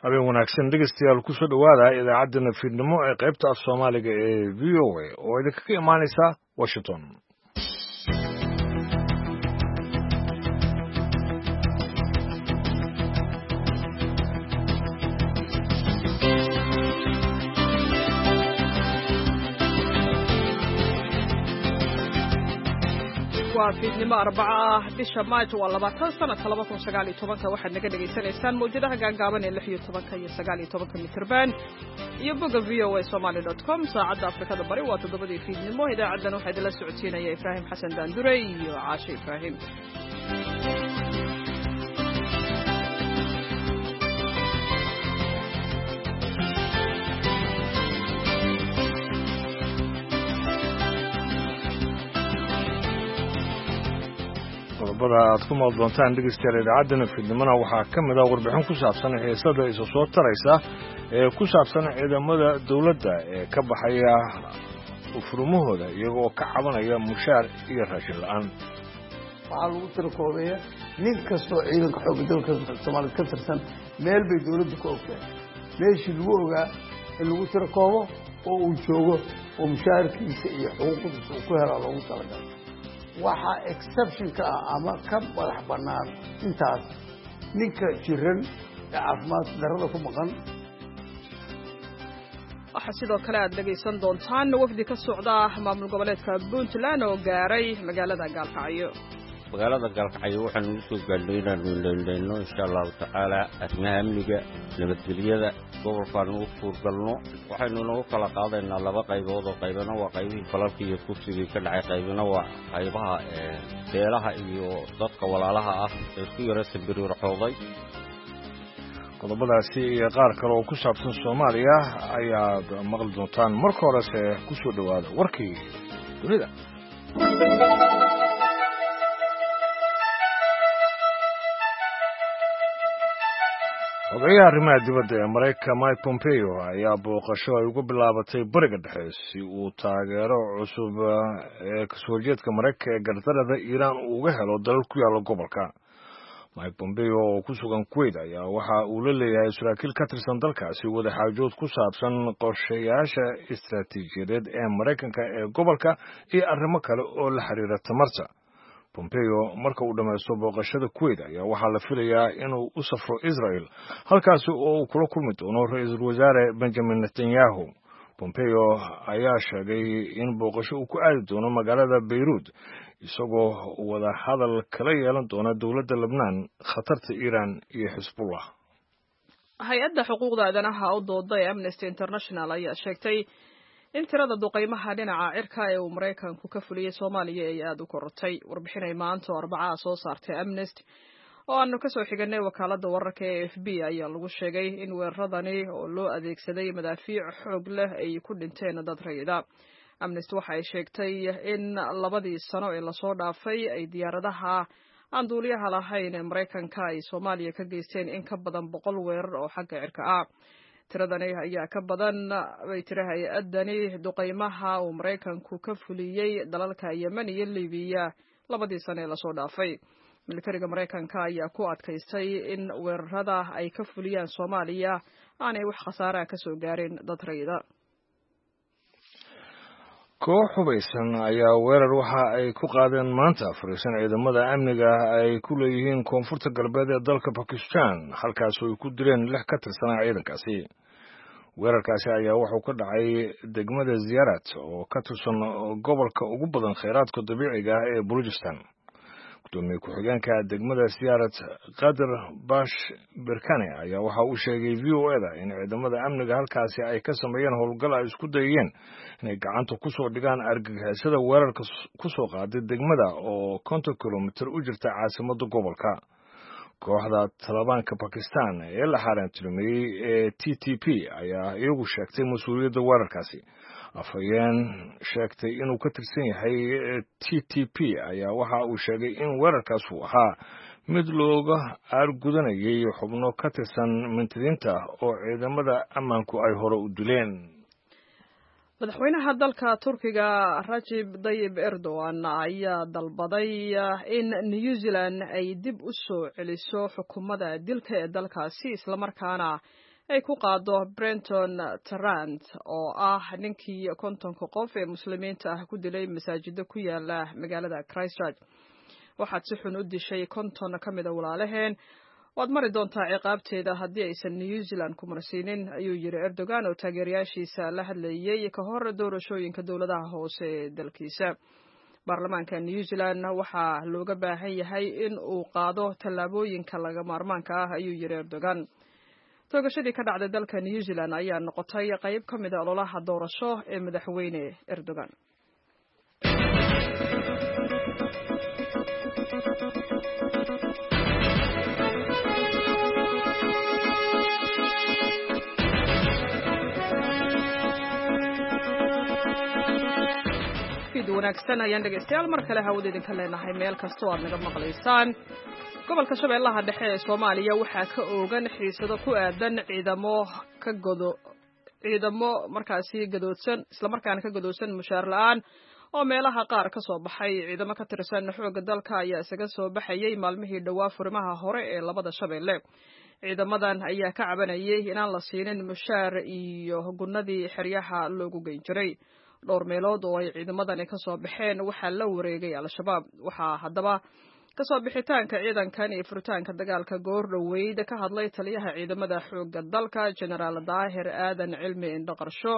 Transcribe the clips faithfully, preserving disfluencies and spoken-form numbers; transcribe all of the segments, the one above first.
habeen wanaagsan dhegeystayaal ku soo dhawaada idaacadda fiidnimo ee qaybta af Soomaaliga ee V O A oo idinkaga imaanaysa Washington. waa fiidnimo arbaca bisha maajo waa labaatan sanadka laba kun sagaal iyo tobanka waxaad naga dhagaysanaysaan mawjadaha gaagaaban ee lix iyo tobanka iyo sagaal iyo tobanka mitirban iyo bogga v o a somali dot com saacadda afrikada bari waa toddobadii fiidnimo idaacaddan waxaa idinla socodsiinaya ibraahim xasan daandure iyo caashe ibraahim qodobada aad ku maqli doontaan dhegeystayaal idaacaddan fiidnimona waxaa ka mid ah warbixin ku saabsan xiisada isu soo taraysa ee ku saabsan ciidamada dawladda ee ka baxaya ufurumahooda iyagoo ka cabanaya mushaar iyo raashin la'aan waxaa lagu tirakoobeeya nin kastoo ciidanka xoogga dalka Soomaaliya ka tirsan meel bay dawladdu ka ogtahay meeshii lagu ogaa in lagu tirakoobo oo uu joogo oo mushaarkiisa iyo xuquuqdiisa uu ku helaa loogu talagalay waxaa exceptionka ah ama ka madax bannaan intaas ninka jiran ee caafimaad darrada ku maqan waxaa sidoo kale aad dhegaysan doontaan wafdi ka socda maamul goboleedka Puntland oo gaaray magaalada Gaalkacyo magaalada Gaalkacyo waxaan ugu soo gaadhnay inaanu leeleyno insha Allah taala arrimaha amniga nabadgelyada gobolkan ugu suurgalno waxaynu nagu kala qaadaynaa laba qaybood oo qaybana waa qaybihii falalka iyo kursiga ka dhacay qaybana waa qaybaha ee beelaha iyo dadka walaalaha ah ee ku yara sabirirxooday qodobadaasi iyo qaar kale oo ku saabsan Soomaaliya ayaad maqli doontaan marka horese ku soo dhawaada warkii dunida odayaha arrimaha dibadda ee Mareykanka Mike Pompeo ayaa booqasho ay ugu bilaabatay bariga dhexe si uu taageero cusub ee kasoo jeedka Mareykanka ee gardarada Iiraan uga helo dalal ku yaala gobolka. Mike Pompeo oo ku sugan Kuwait ayaa waxa uu la leeyahay saraakiil ka tirsan dalkaasi wada xaajood ku saabsan qorshayaasha istiraatiijiyadeed ee Mareykanka ee gobolka iyo arrimo kale oo la xiriira tamarta. Pompeo marka uu dhameysto booqashada Kuwait ayaa waxaa la filayaa inuu u safro Israel halkaas oo uu kula kulmi doono ra'iisul wasaare Benjamin Netanyahu. Pompeo ayaa sheegay in booqasho uu ku aadi doono magaalada Beirut isagoo wada hadal kala yeelan doona dawladda Lebanon khatarta Iran iyo Hezbollah. hay-adda xuquuqda aadanaha u dooday Amnesty International ayaa sheegtay in tirada duqeymaha dhinaca cirka ee uu Mareykanku ka fuliyay Soomaaliya ay aad u korortay warbixin ay maanta Arbacada soo saartay Amnesty oo aanu ka soo xiganay wakaaladda wararka ee F B ayaa lagu sheegay in weeraradani oo loo adeegsaday madaafiic xoog leh ay ku dhinteen dad rayida. Amnesty waxa ay sheegtay in labadii sano ee la soo dhaafay ay diyaaradaha aan duuliyaha lahayn ee Mareykanka ay Soomaaliya ka geysteen in ka badan boqol weerar oo xagga cirka ah. tiradani ayaa ka badan bay tiri hay-adani duqeymaha uu Mareykanku ka fuliyay dalalka Yemen iyo Liibiya labadii sano ee la soo dhaafay. militariga Mareykanka ayaa ku adkaystay in weerarada ay ka fuliyaan Soomaaliya aanay wax khasaare ka soo gaarin dad rayida. koox hubaysan ayaa weerar waxa ay ku qaadeen maanta fariisan ciidamada amniga ay ku leeyihiin koonfurta galbeed ee dalka Pakistan halkaas oo ay ku dileen lix ka tirsan ciidankaasi. weerarkaasi ayaa wuxuu ka dhacay degmada Ziyarat oo ka tirsan gobolka ugu badan kheyraadka dabiiciga ah ee Balochistan. gudoomiye ku-xigeenka degmada Ziyarat Qadar Bash Berkane ayaa waxa uu sheegay V O A da in ciidamada amniga halkaasi ay ka sameeyeen howlgal ay isku dayeen inay gacanta ku soo dhigaan argagixisada weerarka ku soo qaaday degmada oo konton kilomitir u jirta caasimadda gobolka. kooxda Talibaanka Pakistan ee la xaaraantilmeeyay ee T T P ayaa iyagu sheegtay mas'uuliyadda weerarkaasi. afhayeen sheegtay inuu ka tirsan yahay T T P ayaa waxa uu sheegay in weerarkaas uu ahaa mid looga aargudanayay xubno ka tirsan mintidiinta oo ciidamada ammaanku ay hore u dileen. madaxweynaha dalka Turkiga Recep Tayyip Erdogan ayaa dalbaday in New Zealand ay dib u soo celiso xukuumadda dilka ee dalkaasi isla markaana ay ku qaado Brenton Tarrant oo ah ninkii kontonka qof ee muslimiinta ah ku dilay masaajida ku yaala magaalada Christchurch. waxaad si xun u dishay konton ka mid a walaalaheen waad mari doontaa ciqaabteeda haddii aysan New Zealand ku marsiinin ayuu yiri Erdogan oo taageerayaashiisa la hadlayay ka hor doorashooyinka dowladaha hoose ee dalkiisa. baarlamaanka New Zealand waxaa looga baahan yahay in uu qaado tallaabooyinka laga maarmaanka ah ayuu yiri Erdogan. toogashadii ka dhacday dalka New Zealand ayaa noqotay qayb ka mid ah ololaha doorasho ee madaxweyne Erdogan. wanaagsan ayaan dhegeystayaal mar kale hawada idinka leenahay meel kasta oo aad naga maqlaysaan. gobolka Shabeellaha Dhexe ee Soomaaliya waxaa ka oogan xiisado ku aadan ciidamo ka godo ciidamo markaasi gadoodsan isla markaana ka gadoodsan mushaar la'aan oo meelaha qaar ka soo baxay. ciidamo ka tirsan xoogga dalka ayaa isaga soo baxayay maalmihii dhawaa furimaha hore ee labada Shabeelle. ciidamadan ayaa ka cabanayay inaan la siinin mushaar iyo gunnadii xeryaha loogu geyn jiray. dhowr meelood oo ay ciidamadani ka soo baxeen waxaa la wareegay al-shabaab. waxaa haddaba ka soo bixitaanka ciidankan iyo furitaanka dagaalka goor dhoweyd ka hadlay taliyaha ciidamada xoogga dalka Generaal Daahir Aadan Cilmi Indhaqarsho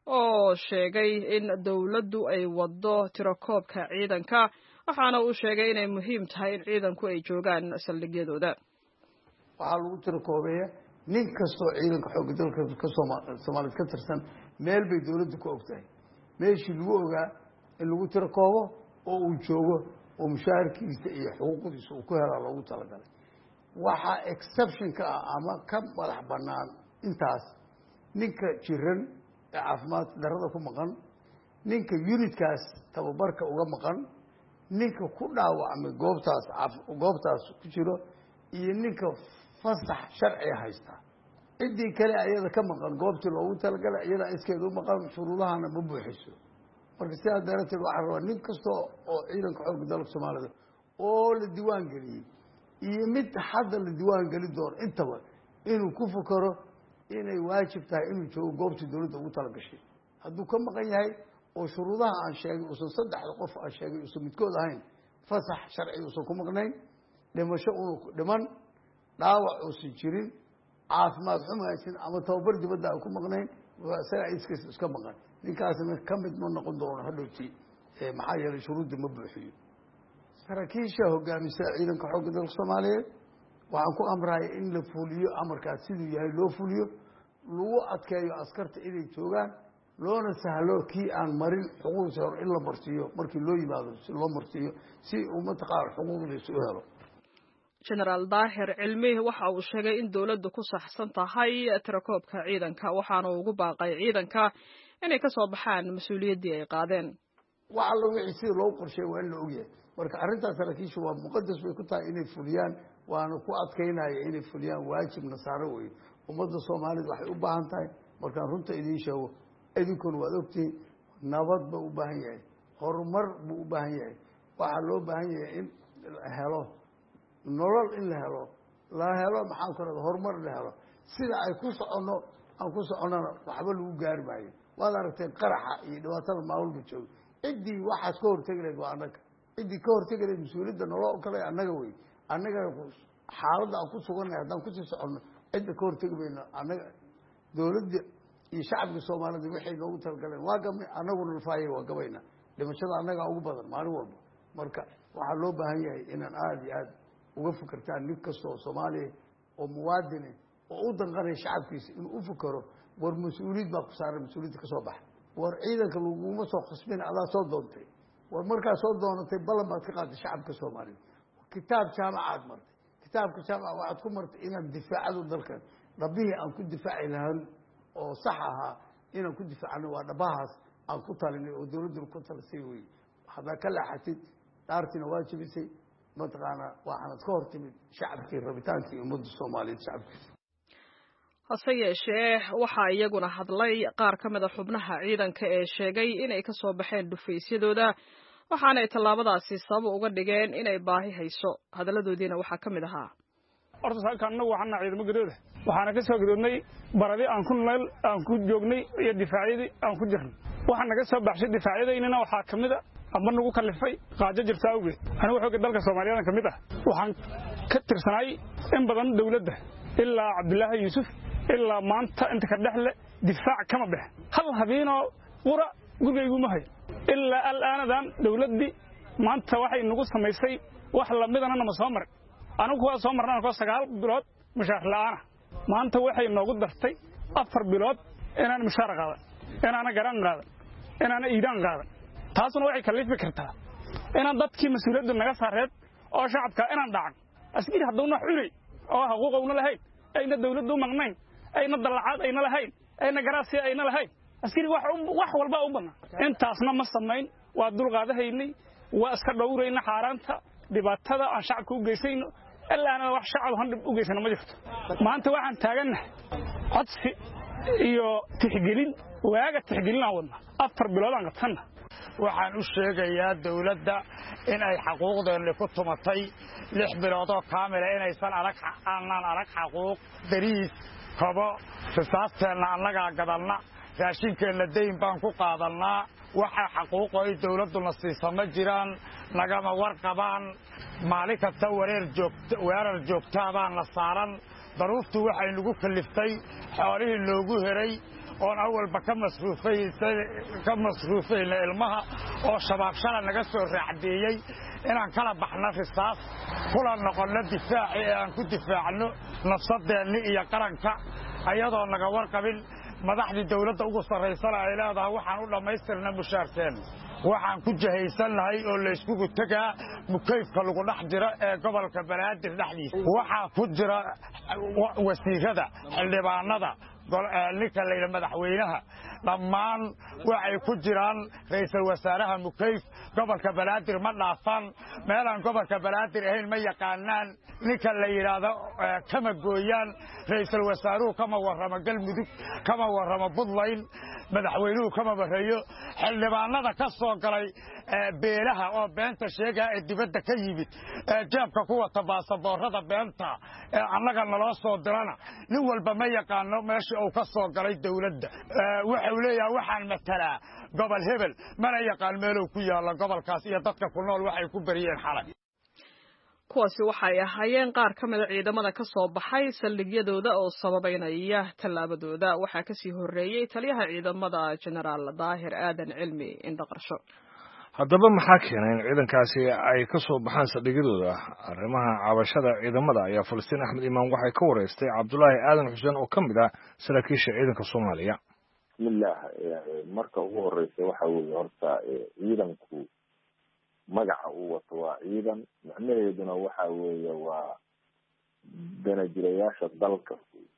oo sheegay in dawladdu ay wado tirakoobka ciidanka waxaana uu sheegay inay muhiim tahay in ciidanku ay joogaan saldhigyadooda. waxaa lagu tirakoobeeya nin kastoo ciidanka xoogga dalka ka Soomaaliyeed ka tirsan meel bay dawladdu ku ogtahay meeshii lagu ogaa in lagu tirakoobo oo uu joogo oo mushaharkiisa iyo xuquuqdiisa uu ku helaa loogu talagalay. waxaa exceptionka ah ama ka madax banaan intaas ninka jiran ee caafimaad darada ku maqan, ninka unitkaas tababarka uga maqan, ninka ku dhaawacmay goobtaas goobtaas ku jiro iyo ninka fasax sharci haysta. ciddii kale ayada ka maqan goobtii loogu talagalay iyada iskeeda u maqan shuruudahana ma buuxiso. marka sidaas darateed waxaa rabaa nin kasta oo ciidanka xoogga dalka Soomaalida oo la diiwaan geliyey iyo mid hadda la diiwaan geli doono intaba inuu ku fakaro inay waajib tahay inuu joogo goobtii dawladda ugu talagashay. hadduu ka maqan yahay oo shuruudaha aan sheegay uusan saddexda qof aan sheegay uusan midkood ahayn, fasax sharci uusan ku maqnayn, dhimasho uu dhiman, dhaawac uusan jirin, caafimaad xumo haysan ama tababar dibadda aan ku maqnayn, isaga iskiis iska maqan, ninkaasna ka mid ma noqon doono hadhowtii maxaa yeelay shuruudda ma buuxiyo. saraakiisha hogaamisa ciidanka xoogga dalka Soomaaliyeed waxaan ku amraya in la fuliyo amarkaas siduu yahay loo fuliyo, lagu adkeeyo askarta inay joogaan, loona sahlo kii aan marin xuquuqdiisa hor in la marsiiyo markii loo yimaado si loo marsiiyo si uu mataqaan xuquuqdiisa u helo. Generaal Daahir Cilmi waxa uu sheegay in dawladdu ku saxsan tahay tirakoobka ciidanka waxaana uu ugu baaqay ciidanka inay ka soo baxaan mas'uuliyaddii ay qaadeen. waxa la wixii si loo qorsheeyay waa in la ogyahay. marka arrintaas saraakiishu waa muqadas bay ku tahay inay fuliyaan, waana ku adkeynaya inay fuliyaan waajib nasaaro wey. ummadda Soomaaliyeed waxay u baahan tahay markaan runta idiin sheego idinkuna waad ogtihiin nabad buu u baahan yahay, horumar buu u baahan yahay. waxaa loo baahan yahay in la helo nolol, in la helo la helo maxaan ku radaa horumar la helo. sida ay ku socono aan ku soconana waxba lagu gaari maayo. waad aragteen qaraxa iyo dhibaatada maamulka jooga. ciddii waxaas ka hortegi lahayd waa annaga. ciddii ka hortegi lahayd mas-uuliyadda nolol kale annaga wey. annaga xaaladda aan ku sugannahay haddaan kusii soconno cidda ka hortegi mayno. annaga dawladda iyo shacabka Soomaalida waxay noogu talagaleen waa gabnay, annaguna lafaayay waa gabayna. dhimashada annagaa ugu badan maalin walba. marka waxaa loo baahan yahay inaan aada iyo aada uga fikirtaan nin kasta oo Soomaaliya oo muwaadine oo u danqanaya shacabkiisa inuu u fikaro war mas-uuliyad baa ku saaran, mas-uuliyadda ka soo baxa. war ciidanka laguma soo khasbin, adaa soo doontay. war markaa soo doonatay ballan baad ka qaaday shacabka Soomaaliya. kitaab jaamacaad martay, kitaabka jaamaca waxaad ku martay inaad difaacado dalkan. dhabbihii aan ku difaaci lahaan oo sax ahaa inaan ku difaacano waa dhabahaas aan ku talinay oo dawladduna ku talisay wey. haddaa ka leexatid dhaartiina waa jebisay mataqaanaa waxaanad ka hortimid shacabkii rabitaankii ummadda Soomaaliyeed shacabkiisa. hase yeeshee waxaa iyaguna hadlay qaar ka mid a xubnaha ciidanka ee sheegay inay ka soo baxeen dhufaysyadooda waxaanay tallaabadaasi sabab uga dhigeen inay baahi hayso. hadalladoodiina waxaa ka mid ahaa horta saaka annagu waxaan nahay ciidamo gadood waxaana ka soo gadoodnay baradii aan ku nool aan ku joognay iyo difaacyadii aan ku jirnay waxaan naga soo baxshay difaacyadaynina waxaa ka mid ah amba nagu kallifay qaajo jirta awgeed anigu xooga dalka Soomaaliyeed ka mid ah waxaan ka tirsanay in badan dawladda ilaa Cabdullaahi Yuusuf ilaa maanta inta ka dhaxle difaac kama bix hal habeeno qura gurigaygu ma hay ilaa alaanadan dawladdi maanta waxay nagu samaysay wax la midana nama soo mar anigu waa soo marnaa ko sagaal bilood mushaar la'aan maanta waxay noogu dartay afar bilood inaan mushaar qaadan inaan garan qaadan inaan iidaan qaadan taasuna waxay kalifi kartaa inaan dadkii mas'uuliyadda naga saareed oo shacabka inaan dhacan askari hadduu wax xulay oo xuquuq u lahayn ayna dawladdu magnayn ayna dalacaad ayna lahayn ayna garaasi ayna lahayn askari wax wax walba u banaa intaasna ma samayn waa dul qaadahaynay waa iska dhowrayna xaaraanta dhibaatada aan shacabka u geysayno ilaa ana wax shacab han u geysana ma jirto maanta waxaan taaganahay codsi iyo tixgelin waaga tixgelin aan wadna afar bilood aan qabtana waxaan u sheegayaa dawladda in ay xuquuqdeena ku tumatay lix bilood oo kaamil ah inaysan arag aanan arag xuquuq dariis kabo xisaabteena annaga gadalna raashinkeena deyn baan ku qaadanaa waxa xuquuq ay dawladuna siisama jiraan nagama warqabaan maalin kasta wareer joogto weerar joogta baan la saaran daruuftu waxay nagu kaliftay xoolihii loogu heray oo awalba ka masruufay ka masruufay ilmaha oo shabaab shala naga soo raacdeeyay inaan kala baxno risaas kula noqono difaaci ee aan ku difaacno nafsadeena iyo qaranka ayadoo naga warqabin madaxdii dawladda ugu sarreysana ay leedahay waxaan u dhammaystirnaa mushaarteen waxaan ku jahaysanahay oo la isku tagaa mukayfka lagu dhax jira ee gobolka Banaadir dhaxdiisa waxa ku jira wasiirada xildhibaanada ninka la yiraahdo madaxweynaha dhammaan waxay ku jiraan ra'iisul wasaaraha mukayf gobolka Banaadir ma dhaafan meelaan gobolka Banaadir ahayn ma yaqaanaan ninka la yiraahdo kama gooyaan ra'iisul wasaaruhu kama warrama galmudug kama warrama Puntland madaxweynuhu kama barayo xildhibaanada ka soo galay beelaha oo beenta sheega ee dibadda ka yimid jaabka kuwa tabaasaboorada beenta ee annaga naloo soo dirana nin walba ma yaqaano meeshii uu ka soo galay dawladda waxa uu leeyahay waxaan matalaa gobol hebel mana yaqaan meel uu ku yaalo gobolkaas iyo dadka ku nool waxay ku bariyeen xalay kuwaasi waxay ahaayeen qaar ka mid ah ciidamada ka soo baxay saldhigyadooda oo sababeynaya tallaabadooda waxaa ka sii horeeyay taliyaha ciidamada Generaal Daahir Aadan Cilmi Indhaqarsho haddaba maxaa keenay in ciidankaasi ay ka soo baxaan saldhigyadooda arrimaha cabashada ciidamada ayaa Falastiin Axmed Imaan waxay ka wareystay Cabdullaahi Aadan Xuseen oo ka mid ah saraakiisha ciidanka Soomaaliya bismillah marka ugu horeysay waxa weeye horta ciidanku magaca uu wato waa ciidan macnaheeduna waxa weeye waa danajirayaasha dalka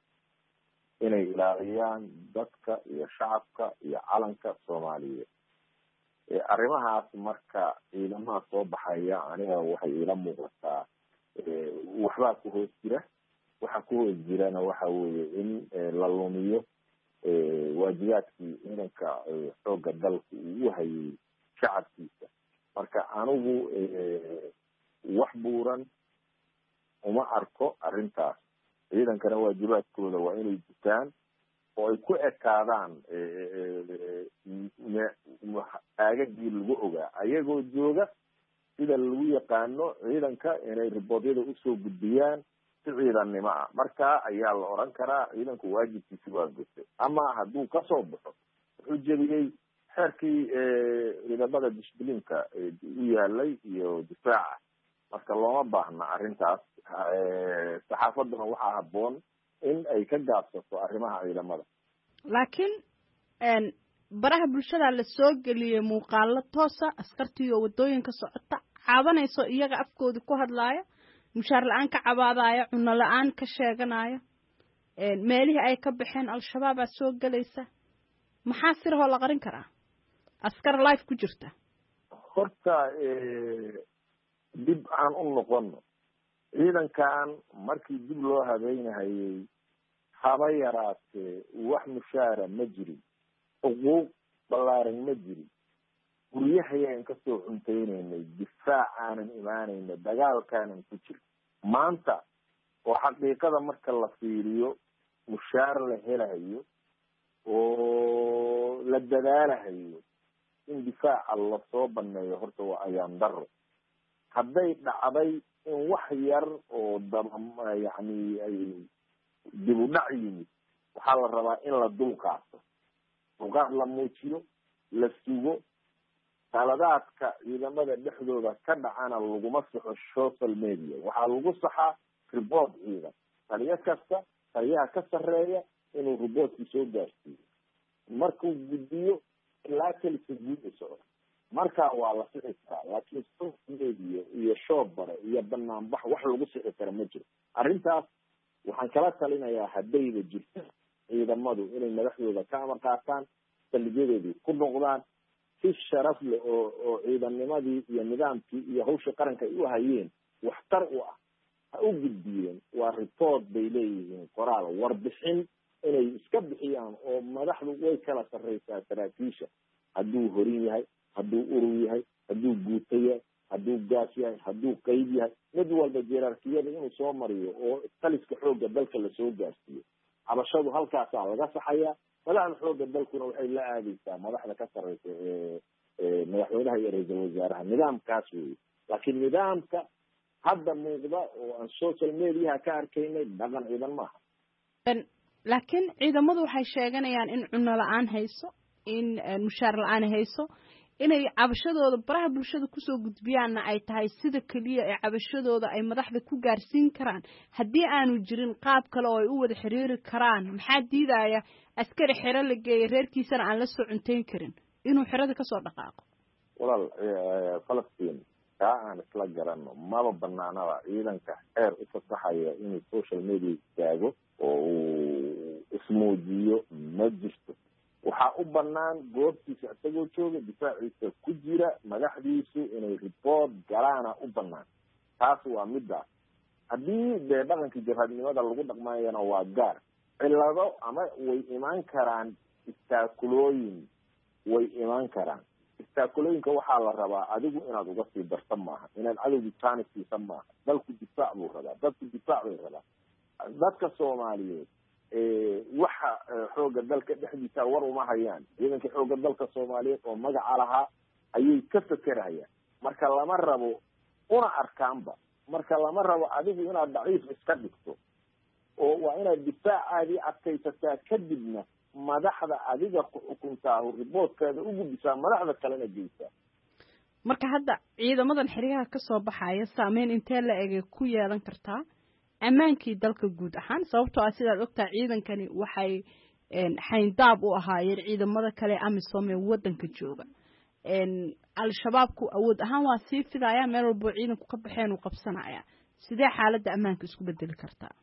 inay ilaaliyaan dadka iyo shacabka iyo calanka Soomaaliyeed arrimahaas marka ciidamada soo baxaya aniga waxay ila muuqataa waxba ku hoos jira waxa ku hoos jirana waxa weeye in la lumiyo waajibaadkii ciidanka xooga dalka uu hayay shacabkiisa marka anigu wax buuran uma arko arrintaas ciidankana waajibaadkooda waa inay gutaan oo ay ku ekaadaan aagagii lagu ogaa ayagoo jooga sida lagu yaqaano ciidanka inay riboodyada usoo gudbiyaan si ciidannimo ah markaa ayaa la oran karaa ciidanku waajibkiisi waa gutay ama hadduu kasoo baxo wuxuu jebiyey xeerkii ciidamada disblinka u yaalay iyo difaaca marka looma baahna arrintaas saxaafaduna waxaa habboon in ay ka gaabsato arrimaha ciidamada laakiin baraha bulshada la soo geliyay muuqaalo toosa askartii oo wadooyinka socota caabanayso iyaga afkooda ku hadlaaya mushaar la'aan ka cabaadaya cunno la'aan ka sheeganaya meelihii ay ka baxeen al-shabaab aa soo gelaysa maxaa sirahoo la qarin karaa askar life ku jirta horta dib aan u noqono ciidankan markii dib loo habeynahayay haba yaraatee wax mushaara ma jirin xuquuq ballaaran ma jirin guryahayaan kasoo cuntaynaynay difaacaanan imaanayna dagaalkaanan ku jirin maanta oo xaqiiqada marka la fiiriyo mushaar la helahayo oo la dadaalahayo in difaaca lasoo baneeyo horta waa ayaan daro. hadday dhacday in wax yar oo daba yani ay dib u dhac yimid waxaa la rabaa in la dul qaato, dulqaad la muujiyo, la sugo. qaladaadka ciidamada dhexdooda ka dhacana laguma saxo social media, waxaa lagu saxaa report ciidan. taliyo kasta taliyaha ka sarreeya inuu reportkii soo gaarsiiyo, markuu gudbiyo ilaa kalisa guud socdo, markaa waa la sixi karaa. laakiin social media iyo shoobare iyo banaanbax wax lagu sixi kara ma jiro. arrintaas waxaan kala talinayaa haddayba jirto ciidamadu inay madaxdooda ka amar qaataan, saldhigyadoodii ku noqdaan, si sharaf leh oo oo ciidanimadii iyo nidaamkii iyo hawsha qaranka ay u hayeen waxtar u ah ha u gudbiyeen. waa report bay leeyihiin, qoraal, warbixin inay iska bixiyaan oo madaxdu way kala sarreysaa saraakiisha. hadduu horin yahay, hadduu urur yahay, hadduu guuto yahay, hadduu gaas yahay, hadduu qayb yahay, mid walba jeerarkiyada inuu soo mariyo oo taliska xoogga dalka lasoo gaarsiiyo. cabashadu halkaasaa laga saxayaa. madaxda xoogga dalkuna waxay la aadeysaa madaxda ka sarreysa ee madaxweynaha iyo ra-iisul wasaaraha. nidaamkaas weeye. laakiin nidaamka hadda muuqda oo aan social mediaha ka arkaynay dhaqan ciidan maaha. laakiin ciidamadu waxay sheeganayaan in cunno la-aan hayso, in mushaar la-aan hayso, inay cabashadooda baraha bulshada kusoo gudbiyaanna ay tahay sida keliya ee cabashadooda ay madaxda ku gaarsiin karaan. haddii aanu jirin qaab kale oo ay u wada xiriiri karaan, maxaa diidaya askari xero la geeyay reerkiisana aan la soo cuntayn karin inuu xerada kasoo dhaqaaqo? walaal falastiin kaa aan isla garano maba banaanaba ciidanka xeer u fasaxaya inuu social media istaago oo uu ismuujiyo ma jirto. waxaa u banaan goobtiisa isagoo jooga difaaciisa ku jira madaxdiisu inay report galaana u banaan. taas waa midaas. haddii dee dhaqankii jabhadnimada lagu dhaqmayana waa gaar. cilado ama way imaan karaan istaakulooyin way imaan karaan. istaakulooyinka waxaa la rabaa adigu inaad uga sii darta maaha, inaad cadowgii taani siisa maaha. dalku difaac buu rabaa, dadku difaac bay rabaa. dadka Soomaaliyeed waxa xooga dalka dhexdiisa war uma hayaan. ciidanka xooga dalka Soomaaliyeed oo magaca lahaa ayay ka fekerayaan. marka lama rabo una arkaanba, marka lama rabo adigu inaad daciif iska dhigto oo waa inaad difaacaadii adkaysataa, kadibna madaxda adiga ku xukuntaa riboodkeeda u gudbisaa, madaxda kalena geysaa. marka hadda ciidamadan xiriyaha ka soo baxaya saameyn intee la eg ku yeelan kartaa ammaankii dalka guud ahaan? sababtoo ah sidaad ogtaa ciidankani waxay xayndaab u ahaayeen ciidamada kale amisom ee wadanka jooga. al-shabaabku awood ahaan waa sii fidaya, meel walbo ciidanku ka baxeen uu qabsanaya. sidee xaaladda ammaanka isku bedeli kartaa?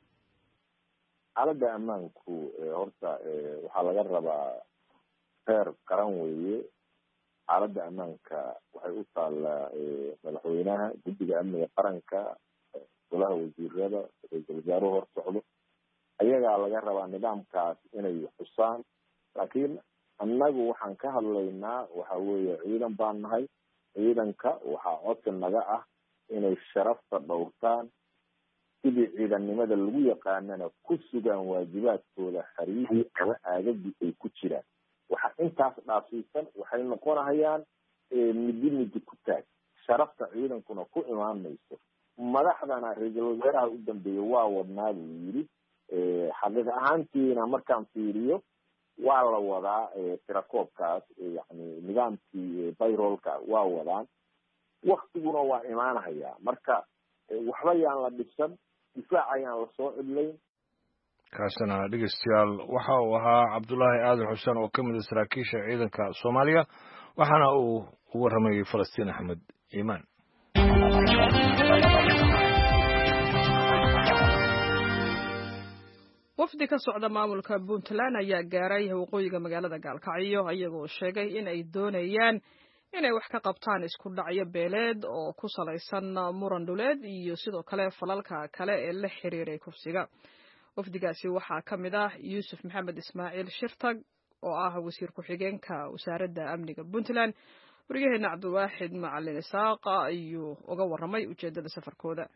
xaaladda ammaanku horta waxaa laga rabaa heer qaran weeye. xaaladda ammaanka waxay u taallaa madaxweynaha, guddiga amniga qaranka, golaha wasiirada, ra-iisul wasaaruhu hor socdo. ayagaa laga rabaa nidaamkaas inay xusaan. laakiin annagu waxaan ka hadlaynaa waxa weeye ciidan baan nahay. ciidanka waxaa codsi naga ah inay sharafta dhowrtaan, sidii ciidannimada lagu yaqaanana ku sugaan waajibaadkooda xariirii ama aagagii ay ku jiraan. waxa intaas dhaafsiisan waxay noqonahayaan midi midi ku taag. sharafta ciidankuna ku imaan mayso. madaxdana ra-iisul wasaaraha u dambeeyey waa wadnaa buu yidhi. xaqiiq ahaantiina markaan fiiriyo waa la wadaa tirakoobkaas, yani nidaamkii bayrolka waa wadaan. waktiguna waa imaanahayaa. marka waxba yaan la dhibsan, difaac ayaan lasoo cidlayn. kaasina dhegeystayaal waxa uu ahaa cabdulaahi aadan xuseen oo ka mid a saraakiisha ciidanka Soomaaliya, waxaana uu u warramayay Falastiin Axmed Iimaan. wafdi ka socda maamulka Puntland ayaa gaaray waqooyiga magaalada Gaalkacyo ayagoo sheegay in ay doonayaan inay wax ka qabtaan isku dhacyo beeleed oo ku salaysan muran dhuleed iyo sidoo kale falalka kale ee la xiriiray kufsiga. wafdigaasi waxaa ka mid ah Yuusuf Maxamed Ismaaciil Shirtag oo ah wasiir ku-xigeenka wasaaradda amniga Puntland. wariyaheena Cabdiwaaxid Macalin Isaaq ayuu uga warramay ujeedada safarkooda.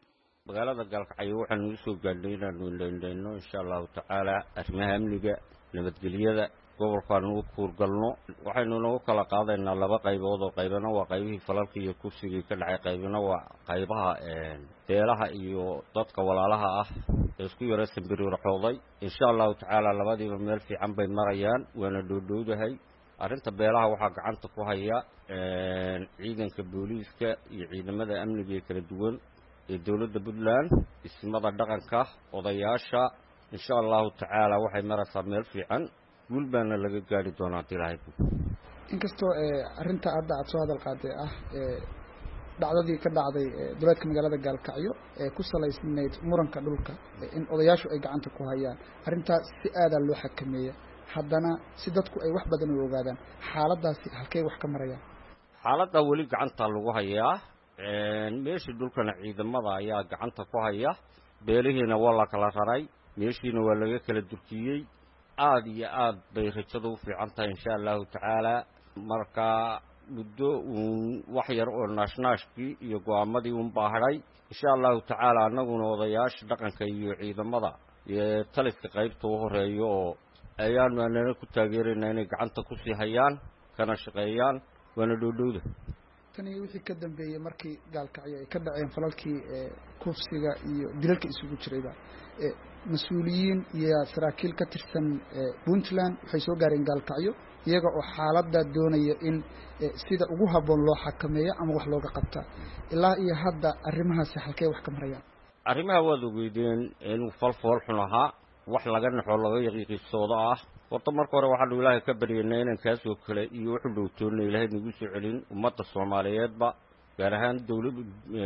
magaalada gaalkacyo waxaanu u soo gaadhnay inaanu indhaindhayno insha allahu tacaala arrimaha amniga nabadgelyada gobolkaanu u kuurgalno waxaynu nagu kala qaadaynaa laba qaybood oo qaybana waa qaybihii falalka iyo kursigii ka dhacay qaybana waa qaybaha beelaha iyo dadka walaalaha ah ee isku yara sambiriirxooday insha allahu tacaala labadiiba meel fiican bay marayaan waana dhoodhowdahay arrinta beelaha waxaa gacanta ku haya ciidanka booliiska iyo ciidamada amniga ee kala duwan ee dowladda puntland ismada dhaqanka odayaasha insha allahu tacaala waxay maraysaa meel fiican guul baana laga gaari doonaa dilaahay inkastoo arrinta hadda aad soo hadal qaaday ah dhacdadii ka dhacday duleedka magaalada gaalkacyo ee ku salaysnayd muranka dhulka in odayaashu ay gacanta ku hayaan arrintaas si aadaa loo xakameeya haddana si dadku ay wax badan u ogaadaan xaaladaasi halkay wax ka marayaan xaaladda weli gacanta lagu hayaa meeshii dhulkana ciidamada ayaa gacanta ku haya beelihiina waa la kala raray meeshiina waa laga kala durkiyey aada iyo aad bay rajada u fiican tahay insha allahu tacaala marka muddo uun wax yar oo naashnaashkii iyo go-aamadii un baa hadhay insha allahu tacaala annaguna odayaasha dhaqanka iyo ciidamada iyo taliska qaybta u horeeyo oo ayaanu anana ku taageeraynaa inay gacanta kusii hayaan kana shaqeeyaan waana dhowdhowda tan iyo wixii ka dambeeyey markii gaalkacyo ay ka dhaceen falalkii kufsiga iyo dilalka isugu jirayba mas-uuliyiin iyo saraakiil ka tirsan puntland waxay soo gaareen gaalkacyo iyaga oo xaaladda doonaya in sida ugu habboon loo xakameeyo ama wax looga qabtaa ilaa iyo hadda arrimahaasi halkee wax ka marayaan arrimaha waad ogeydeen inuu falfool xun ahaa wax laga naxo laga yaqiiqisoodo ah horta marka hore waxaanu ilaahay ka baryaynaa inaan kaasoo kale iyo wuxuu dhowtoonna ilaahay nagu soo celin ummadda soomaaliyeedba gaar ahaan dowladda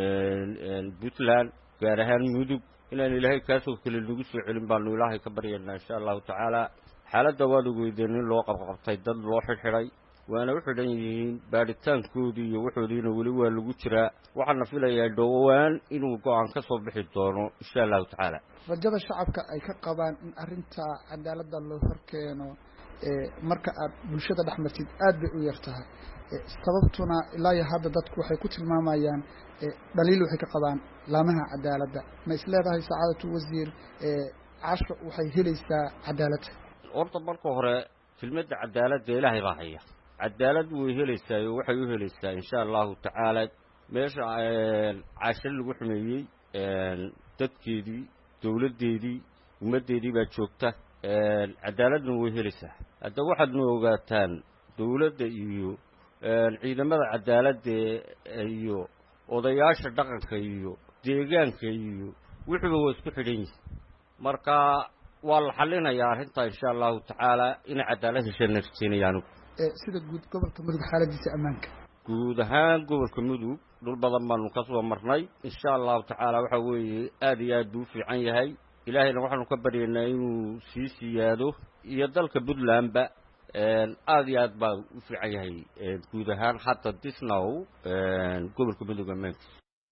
puntland gaar ahaan mudug inaan ilaahay kaasoo kale nagu soo celin baanu ilaahay ka baryaynaa insha allahu tacaala xaaladda waad ogeydeen in loo qabqabtay dad loo xidhxidhay waana u xidhan yihiin baadhitaankoodii iyo waxoodiina weli waa lagu jiraa waxaana filayaa dhowaan inuu go-aan ka soo bixi doono insha allahu tacaala rajada shacabka ay ka qabaan in arrinta cadaaladda loo horkeeno marka aad bulshada dhex martid aad bay u yar tahay sababtuna ilaa iyo hadda dadku waxay ku tilmaamayaan dhaliil waxay ka qabaan laamaha cadaaladda ma is leedahay sacaadatu wasiir casho waxay helaysaa cadaaladda horta marka hore kelmadda cadaaladda ilaahay baa haya cadaalad way helaysaa oo waxay u helaysaa insha allahu tacaala meesha casho lagu xumeeyey dadkeedii dowladdeedii ummaddeedii baa joogta cadaaladna way helaysaa hadda waxaadna ogaataan dowladda iyo ciidamada cadaaladda iyo odayaasha dhaqanka iyo deegaanka iyo wuxuuba waa isku xidhan yihin marka waa la xallinayaa arrintaa insha allahu tacaala inay cadaalad heshana rajeynayaanu sida guud gobolka mudug xaaladiisa ammaanka guud ahaan gobolka mudug dhul badan baanu ka soo marnay insha allahu tacaala waxa weeye aada iyo aad buu u fiican yahay ilaahayna waxaanu ka baryaynaa inuu sii siyaado iyo dalka puntlandba aada iyo aad baa u fiican yahay guud ahaan hadda disnow gobolka mudug ammaankiisa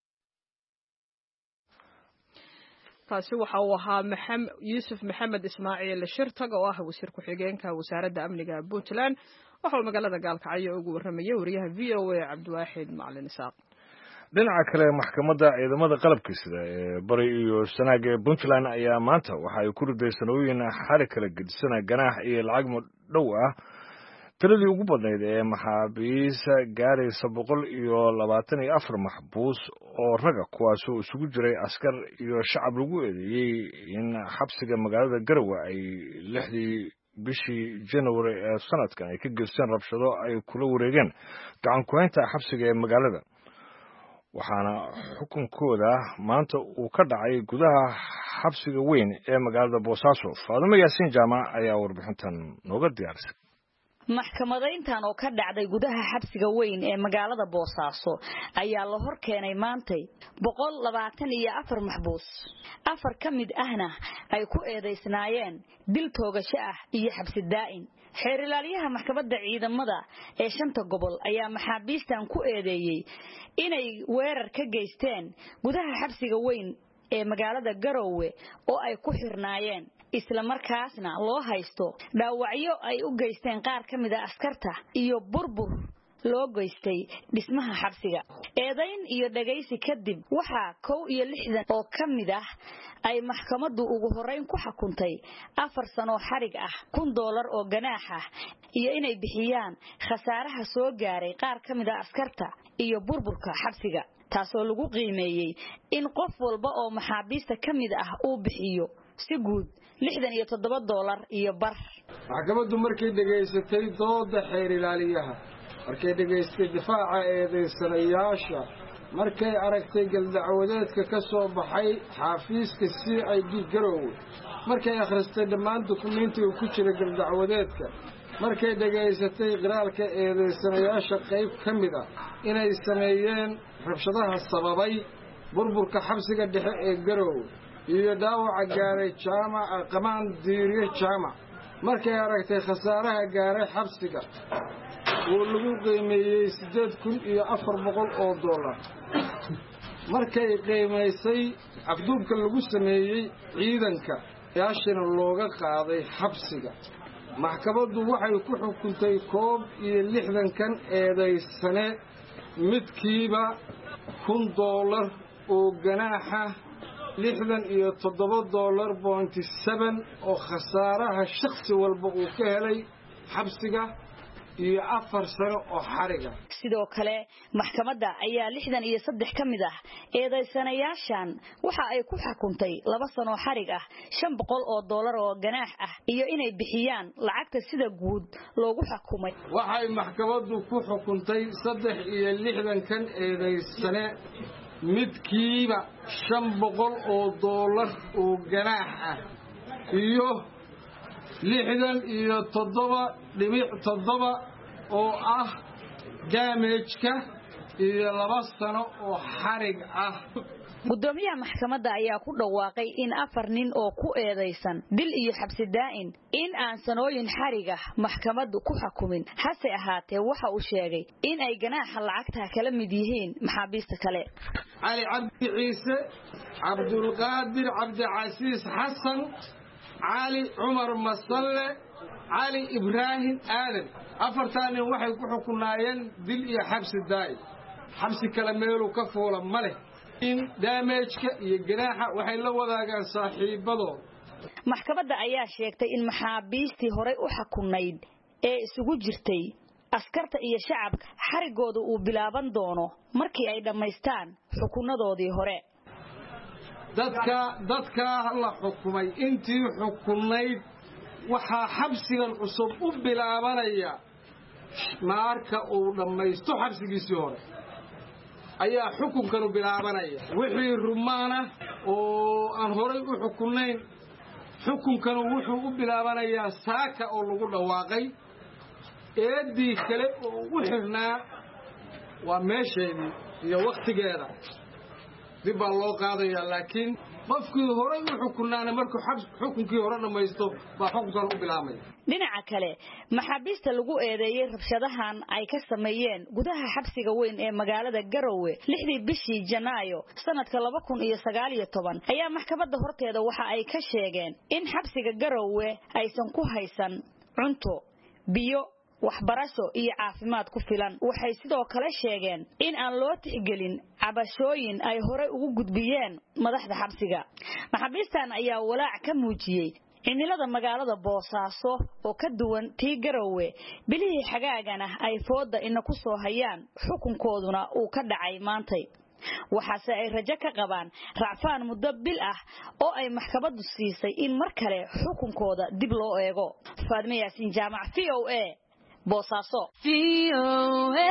taasi waxa uu ahaa maxamed yuusuf maxamed ismaaciil shirtag oo ah wasiir ku-xigeenka wasaaradda amniga puntland waxa uu magaalada gaalkacyo ugu warramayay wariyaha v o a cabdiwaaxid macalin isaaq dhinaca kale maxkamadda ciidamada qalabka sida ee bari iyo sanaag ee puntland ayaa maanta waxa ay ku riday sanooyin xali kala gedisana ganaax iyo lacag dhow ah tiradii ugu badnayd ee maxaabiista gaaraysa boqol iyo labaatan iyo afar maxbuus oo raga kuwaasoo isugu jiray askar iyo shacab lagu eedeeyey in xabsiga magaalada garowe ay lixdii bishii january ee sanadkan ay ka geysteen rabshado ay kula wareegeen gacan ku-haynta xabsiga ee magaalada waxaana xukunkooda maanta uu ka dhacay gudaha xabsiga weyn ee magaalada boosaaso faadimo yaasiin jaamac ayaa warbixintan nooga diyaarisay maxkamadayntan oo ka dhacday gudaha xabsiga weyn ee magaalada boosaaso ayaa la hor keenay maantay boqol labaatan iyo afar maxbuus afar ka mid ahna ay ku eedaysnaayeen dil toogasho ah iyo xabsi daa'in xeer ilaaliyaha maxkamadda ciidamada ee shanta gobol ayaa maxaabiistan ku eedeeyey inay weerar ka geysteen gudaha xabsiga weyn ee magaalada garowe oo ay ku xirnaayeen isla markaasna loo haysto dhaawacyo ay u geysteen qaar ka mid ah askarta iyo burbur loo goystay dhismaha xabsiga. Eedayn iyo dhageysi kadib waxa kow iyo lixdan oo kamid ah ay maxkamaddu ugu horeyn ku xukuntay afar sano xarig ah, kun dollar oo ganaax ah, iyo inay bixiyaan khasaaraha soo gaaray qaar kamid ah askarta iyo burburka xabsiga, taasoo lagu qiimeeyay in qof walba oo maxaabiista kamid ah uu bixiyo si guud lixdan iyo toddoba dollar iyo bar. maxkamaddu markay dhageysatay dooda xeer ilaaliyaha, markay dhageystay difaaca eedeysanayaasha, markay aragtay galdacwadeedka ka soo baxay xafiiska C I D Garowe, markay akhristay dhammaan dukumiintiga ku jira galdacwadeedka, markay dhageysatay qiraalka eedeysanayaasha qayb ka mid ah inay sameeyeen rabshadaha sababay burburka xabsiga dhexe ee Garowe iyo dhaawaca gaaray jaamaca qamaan diiriye jaamac, markay aragtay khasaaraha gaaray xabsiga oo lagu qiimeeyay sideed kun iyo afar boqol oo dollar, markay qiimeysay afduubka lagu sameeyay ciidanka yaashina looga qaaday xabsiga, maxkamaddu waxay ku xukuntay koob iyo lixdan kan eedeysane midkiiba kun dollar oo ganaaxa, lixdan iyo toddoba dollar bointi seven oo khasaaraha shakhsi walba uu ka helay xabsiga iyo afar sano oo xariga. sidoo kale maxkamadda ayaa lixdan iyo saddex kamid ah eedeysanayaashan waxa ay ku xukuntay laba sano xarig ah, shan boqol oo dollar oo ganaax ah, iyo inay bixiyaan lacagta sida guud loogu xukumay. waxay maxkamaddu ku xukuntay saddex iyo lixdan kan eedeysane midkiiba shan boqol oo dollar oo ganaax ah iyo lixdan iyo toddoba dhibic toddoba oo ah damage-ka iyo laba sano oo xarig ah. gudoomiyaha maxkamadda ayaa ku dhawaaqay in afar nin oo ku eedeysan dil iyo xabsi daa'in in aan sanooyin xarig ah maxkamaddu ku xukumin, hase ahaatee waxa uu sheegay in ay ganaaxa lacagta kala mid yihiin maxaabiista kale. cali cabdi ciise, cabdulqaadir cabdicasiis xasan, cali cumar masalle, cali ibraahim aadan, afartaa nin waxay ku xukunaayeen dil iyo xabsi daa'in. xabsi kale meeluu ka fuula ma leh. in damage-ka iyo ganaaxa waxay la wadaagaan saaxiibadooda. maxkamadda ayaa sheegtay in maxaabiistii horey u xukunayd ee isugu jirtay askarta iyo shacabka xarigooda uu bilaaban doono markii ay dhammaystaan xukunadoodii hore. dadka dadka la xukumay intii xukunayd waxaa xabsigan cusub u bilaabanaya marka uu dhammaysto xabsigiisii hore ayaa xukunkanu bilaabanaya. wixii rumaana oo aan horay u xukunayn xukunkanu wuxuu u bilaabanayaa saaka oo lagu dhawaaqay. eedii kale oo u xirnaa waa meesheedii iyo waqtigeeda dib baa loo qaadayaa, laakiin qofkii horay u xukunaana markuu xukunkii hore dhammaysto baa xukunkan u bilaabmaya. dhinaca kale maxaabiista lagu eedeeyay rabshadahan ay ka sameeyeen gudaha xabsiga weyn ee magaalada Garowe lixdii bishii Janaayo sanadka laba kun iyo sagaal iyo toban ayaa maxkamadda horteeda waxa ay ka sheegeen in xabsiga Garowe aysan ku haysan cunto, biyo, waxbarasho iyo caafimaad ku filan. waxay sidoo kale sheegeen in aan loo tixgelin cabashooyin ay hore ugu gudbiyeen madaxda xabsiga. maxaabiistan ayaa walaac ka muujiyay cimilada magaalada Boosaaso oo ka duwan tii Garowe, bilihii xagaagana ay fooda ina ku soo hayaan xukunkooduna uu ka dhacay maantay. waxaase ay rajo ka qabaan racfaan muddo bil ah oo ay maxkamaddu siisay in mar kale xukunkooda dib loo eego. Faadmo Yaasiin Jaamac, V O A, Boosaaso. V O A.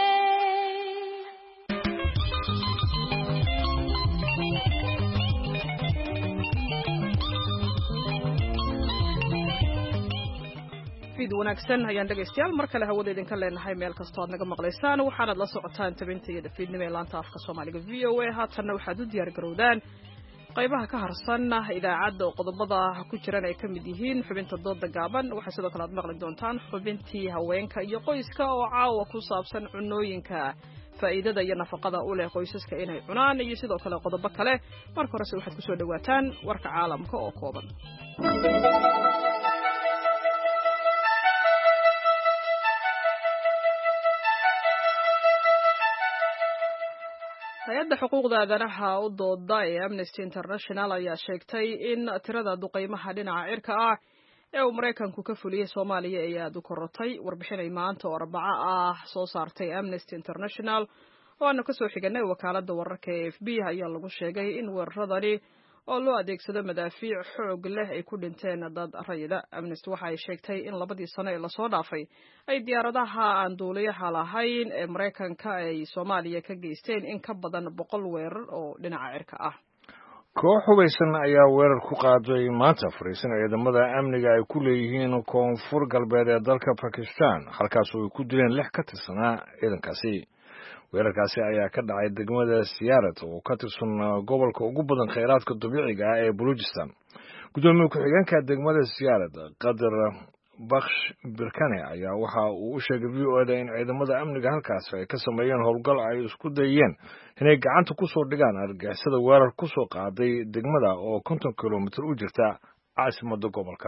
fid wanaagsan ayaan dhageystayaal mar kale hawada idinka leenahay meel kastoo aad naga maqlaysaan. waxaanad la socotaan tabinta iyo fiidnimo ee laanta afka Soomaaliga V O A. haatanna waxaad u diyaar garowdaan qaybaha ka harsan idaacadda oo qodobada ku jiraan ay ka mid yihiin xubinta dooda gaaban. waxaa sidoo kale aad maqli doontaan xubintii haweenka iyo qoyska oo caawa ku saabsan cunooyinka faa'iidada iyo nafaqada u leh qoysaska inay cunaan, iyo sidoo kale qodobo kale. marka hore waxaad ku soo dhawaataan warka caalamka oo kooban. hay-adda xuquuqda aadanaha u dooda ee Amnesty International ayaa sheegtay in tirada duqeymaha dhinaca cirka ah ee uu Mareykanku ka fuliyay Soomaaliya ay aad u korotay. Warbixinay maanta oo Arbaco ah soo saartay Amnesty International oo aanu ka soo xiganay wakaaladda wararka ee A F B ayaa lagu sheegay in weeraradani oo loo adeegsado madaafiic xoog leh ay ku dhinteen dad rayida. Amnesty waxa ay sheegtay in labadii sano ee lasoo dhaafay ay diyaaradaha aan duuliyaha lahayn ee Mareykanka ay Soomaaliya ka geysteen in ka badan boqol weerar oo dhinaca cirka ah. koox hubeysan ayaa weerar ku qaaday maanta fariisan ciidamada amniga ay ku leeyihiin koonfur galbeed ee dalka Pakistan halkaas oo ay ku dileen lix ka tirsanaa ciidankaasi. weerarkaasi ayaa ka dhacay degmada Siyaarat oo ka tirsan gobolka ugu badan kheyraadka dabiiciga ah ee Balochistan. gudoomiye ku-xigeenka degmada Siyaarat Qadar Bakhsh Birkane ayaa waxa uu u sheegay V O A in ciidamada amniga halkaas ay ka sameeyeen howlgal ay isku dayeen inay gacanta ku soo dhigaan argagixisada weerar ku soo qaaday degmada oo konton kilomitir u jirta caasimadda gobolka.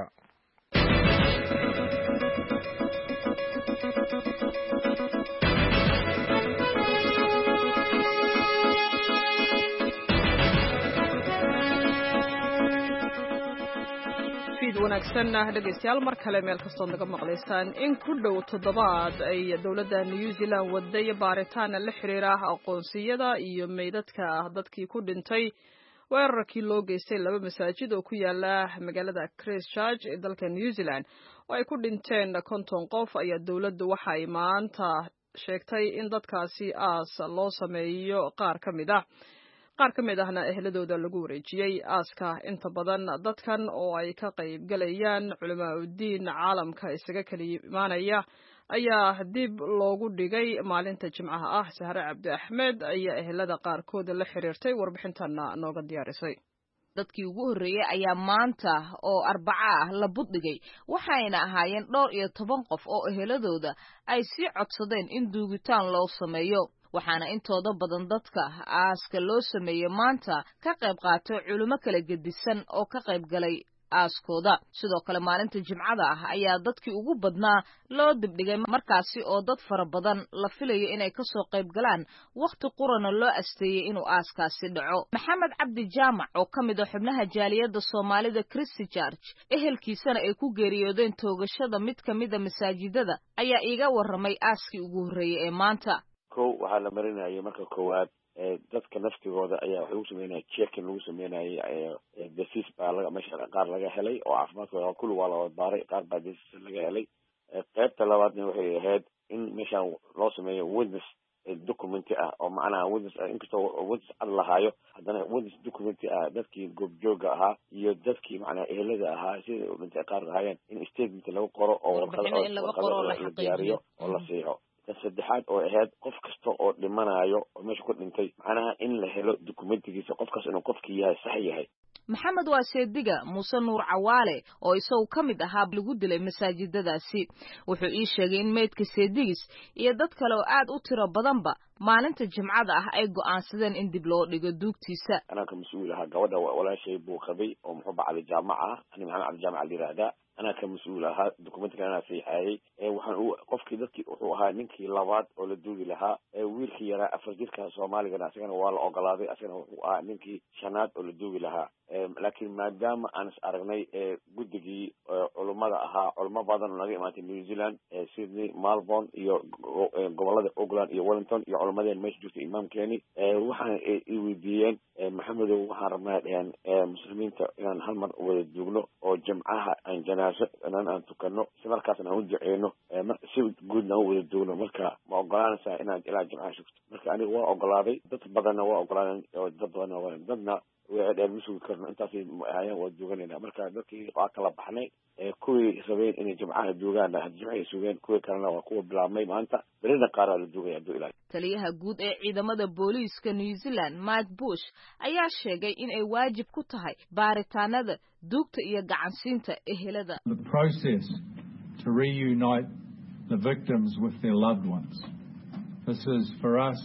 wanaagsan dhegeystayaal mar kale meel kastoo naga maqlaysaan in ku dhow toddobaad ay dowladda New Zealand waday baaritaan la xiriira aqoonsiyada iyo meydadka dadkii ku dhintay weerarkii loo geystay laba masaajid oo ku yaala magaalada Christchurch ee dalka New Zealand oo ay ku dhinteen konton qof ayaa dowladdu waxa ay maanta sheegtay in dadkaasi aas loo sameeyo qaar ka mid ah qaar ka mid ahna ehladooda lagu wareejiyay aaska. inta badan dadkan oo ay ka qayb galayaan culimaadudiin caalamka isaga kala imaanaya ayaa dib loogu dhigay maalinta Jimcaha ah. Sahre Cabdi Axmed ayaa ehlada qaarkood la xiriirtay warbixintana nooga diyaarisay. dadkii ugu horreeyay ayaa maanta oo Arbaco ah la buddhigay waxayna ahaayeen dhowr iyo toban qof oo ehladooda ay sii codsadeen in duugitaan loo sameeyo. waxaana intooda badan dadka aaska loo sameeyay maanta ka qayb qaatay culimo kala gedisan oo ka qayb galay aaskooda. sidoo kale maalinta Jimcada ah ayaa dadkii ugu badnaa loo dibdhigay markaasi oo dad fara badan la filayo inay ka soo qayb galaan waqti qurana loo asteeyay inuu aaskaasi dhaco. Maxamed Cabdi Jaamac oo ka mid ah xubnaha jaaliyadda Soomaalida Christchurch ehelkiisana ay ku geeriyoodeen toogashada mid ka mid ah masaajidada ayaa iiga warramay aaskii ugu horreeyay ee maanta. kow waxaa la marinayay marka koowaad dadka naftigooda ayaa waxa lagu sameynaya checkin lagu sameynayay disease baa laga meesha qaar laga helay oo caafimaadkooda kulli waa la baray qaar baa disease laga helay. qaybta labaadna waxay ahayd in meeshaan loo sameeyo witness document ah oo macnaha witness inkastoo witness cad lahaayo haddana witness document ah dadkii goobjooga ahaa iyo dadkii macnaha ehelada ahaa sida dhintay qaar ahaayeen in statement lagu qoro oo warqado la diyaariyo oo la siiyo. saddexaad oo ahayd qof kasta oo dhimanayo oo meesha ku dhintay macnaha in la helo dokumentigiisa qofkaas inuu qofkii yahay sax yahay. Maxamed waa seediga Muuse Nuur Cawaale oo isagu ka mid ahaa lagu dilay masaajidadaasi. wuxuu ii sheegay in meydka seedigis iyo dad kale oo aad u tiro badanba maalinta Jimcada ah ay go'aansadeen in dib loo dhigo duugtiisa. anaa ka mas'uul ahaa gabadha walaashay buu qabay oo muxuu bacay jaamaca ani maxamed cabdi jaamac liiraada anaa ka mas'uul ahaa dokumentiga anaa saxiixayay. ee waxaan uu qofkii dadkii wuxuu ahaa ninkii labaad oo la duugi lahaa ee wiilkii yaraa afar jirka Soomaaliga asagana waa la ogolaaday asagana wuxuu ahaa ninkii shanaad oo la duugi lahaa. laakiin maadaama aan is aragnay guddigii culimada ahaa culimo badan oo naga imaatay New Zealand Sydney Melbourne iyo gobolada Auckland iyo Wellington iyo culimadeen meesha joogtay imaamkeeni waxaan i weydiiyeen maxamedow waxaan rabnaa dhaheen muslimiinta inaan hal mar wada duugno oo Jimcaha aan janaaso inaan aan tukano si markaasna aan u duceyno si guudna aan wada duugno marka ma ogolaanaysaa inaad ilaa Jimcaha shugto. marka aniga waa ogolaaday dad badanna waa ogolaadeen oo dad badanna waa dadna way musugi karno intaasay ayaan waa duuganayna. marka dadkii waa kala baxnay kuwii rabeen inay Jimcaha duugaan Jimcaha sugeen kuwii kalena waa kuwa bilaabmay maanta berina qaar la duugay haduu ilaahay. taliyaha guud ee ciidamada booliiska New Zealand Mike Bush ayaa sheegay in ay waajib ku tahay baaritaanada duugta iyo gacansiinta ehelada. The process to reunite the victims with their loved ones. This is for us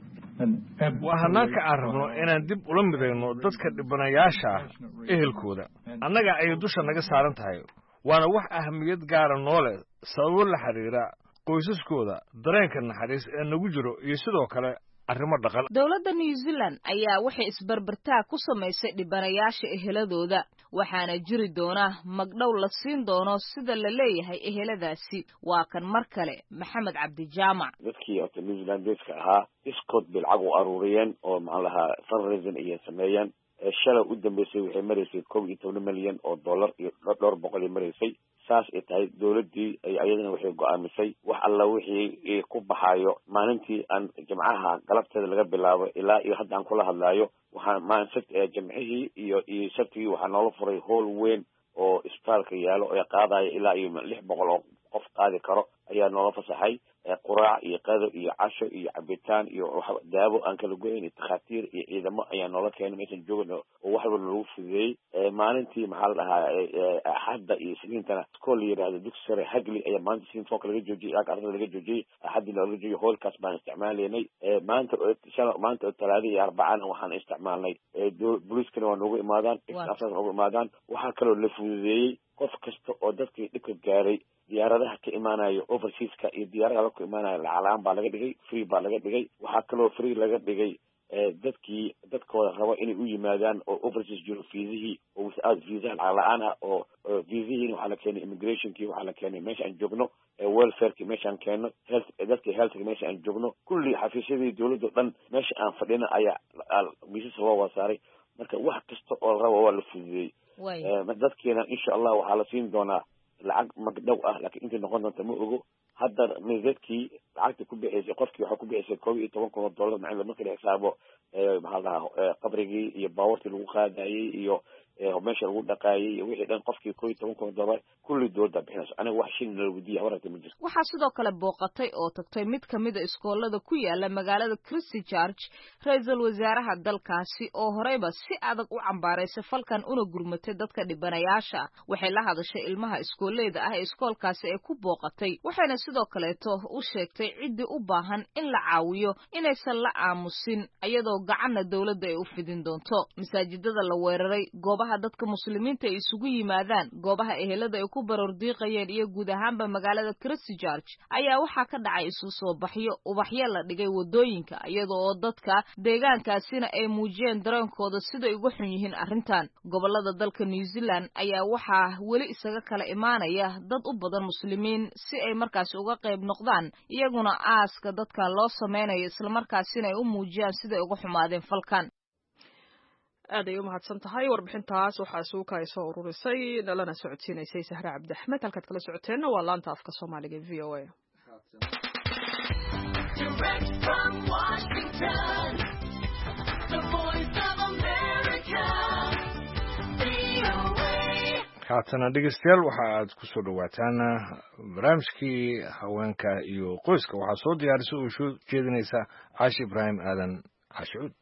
waxaan ka aragno inaan dib ula midayno dadka dhibanayaasha ehelkooda annaga ay dusha naga saaran tahay waana wax ahmiyad gaar ah noole sababo la xiriira qoysaskooda dareenka naxariis ee nagu jiro iyo sidoo kale arrimo dhaqan. dowladda New Zealand ayaa waxay isbarbartaag ku samaysay dhibanayaasha eheladooda waxaana jiri doona magdhow la siin doono sida la leeyahay eheladaasi. waa kan mar kale Maxamed Cabdi Jaamac. dadkii oo New Zealandeska ahaa iskood bilcag u aruuriyeen oo maxaa lahaa fundraising ay sameeyeen. shalay u dambeysay waxay maraysay kow iyo toban milyan oo dollar iyo dhowr boqol ay maraysay. saas ay tahay dowladdii ay ayadana waxay go'aamisay wax alla wixii ku baxayo maalintii aan jimcaha galabteeda laga bilaabo ilaa iyo hadda aan kula hadlaayo waxaan maalinta jimcihii iyo iyo sabtigii waxaa noola furay howl weyn oo isbitaalka yaalo oo qaadaya ilaa iyo lix boqol oo qof qaadi karo ayaa noola fasaxay. quraac iyo qado iyo casho iyo cabitaan iyo daawo aan kala goyn iyo takhaatiir iyo ciidamo ayaa noola keenay meeshan joogno oo wax walba lagu fududeeyey. maalintii maxaa la dhahaa axadda iyo isniintana iskool yidhaahdo dugsi sare hagli ayaa maanta siin foonka laga joojiyey ilaa ardada laga joojiyey axaddii looga joojiyey hoolkaas baan isticmaalaynay. maanta oo maanta oo talaada iyo arbacana waxaan isticmaalnay booliiskana waa noogu imaadaan exaafas noogu imaadaan. waxaa kaloo la fududeeyey qof kasta oo dadkii dhibka gaaray diyaaradaha ka imaanayo overseaska iyo diyaaradaha ku imaanayo lacag baa laga dhigay free baa laga dhigay. waxaa kaloo free laga dhigay dadkii dadkooda raba inay u yimaadaan oo overseas jiro fiisihii oo without visa lacag la-aan ah oo fiisihiina waxaa la keenay immigrationkii waxaa la keenay meesha aan joogno welfareki meesha aan keenno health dadkii healthka meesha aan joogno kulli xafiisyadii dowladda o dhan meesha aan fadhina ayaa miisas loo wasaaray. marka wax kasta oo la rabo waa la fududeeyey. dadkeena insha allah waxaa la siin doonaa lacag magdhow ah laakiin intay noqon doonta ma ogo. hadda meedadkii lacagta ku bixaysay qofkii waxaa ku bixaysay kow iyo toban kun oo dollar macna marka la xisaabo maxaa la dhahaa qabrigii iyo baawartii lagu qaadayey iyo meesha lagu dhaqaayay iyo wixii dhan qofkii kow iyo toban kun oo dollar kulli dowladda bixinayso. aniga wax shin la weydiiyay wararta ma jirto. waxaa sidoo kale booqatay oo tagtay mid ka mid a iskoolada ku yaala magaalada Christchurch ra-iisul wasaaraha dalkaasi oo horeyba si adag u cambaaraysay falkan una gurmatay dadka dhibanayaasha. waxay la hadashay ilmaha iskooleyda ah ee iskoolkaasi ay ku booqatay waxayna sidoo kaleeto u sheegtay ciddii u baahan in la caawiyo inaysan la aamusin iyadoo gacanna dowladda ay u fidin doonto. masaajidada la weeraray goobaha dadka muslimiinta ay isugu yimaadaan goobaha ehelada ay ku barordiiqayeen iyo guud ahaanba magaalada Christchurch ayaa waxaa ka dhacay isu soo baxyo ubaxyo la dhigay wadooyinka iyadoo dadka deegaankaasina ay muujiyeen dareenkooda siday uga xun yihiin arrintan. gobolada dalka New Zealand ayaa waxaa weli isaga kala imaanaya dad u badan muslimiin si ay markaas uga qayb noqdaan iyaguna aaska dadka loo sameynayo isla markaasina ay u muujiyaan siday uga xumaadeen falkan. aad ay u mahadsan tahay warbixintaas waxaa suuka ay soo ururisay nalana socodsiinaysay Sahra Cabdi Axmed. halkaad kala socoteenna waa laanta afka Soomaaliga V O A. haatana dhegeystayaal waxa aad ku soo dhawaataan barnaamijkii haweenka iyo qoyska waxaa soo diyaarisay oo soo jeedinaysa Caashi Ibraahim Aadan Cashuud.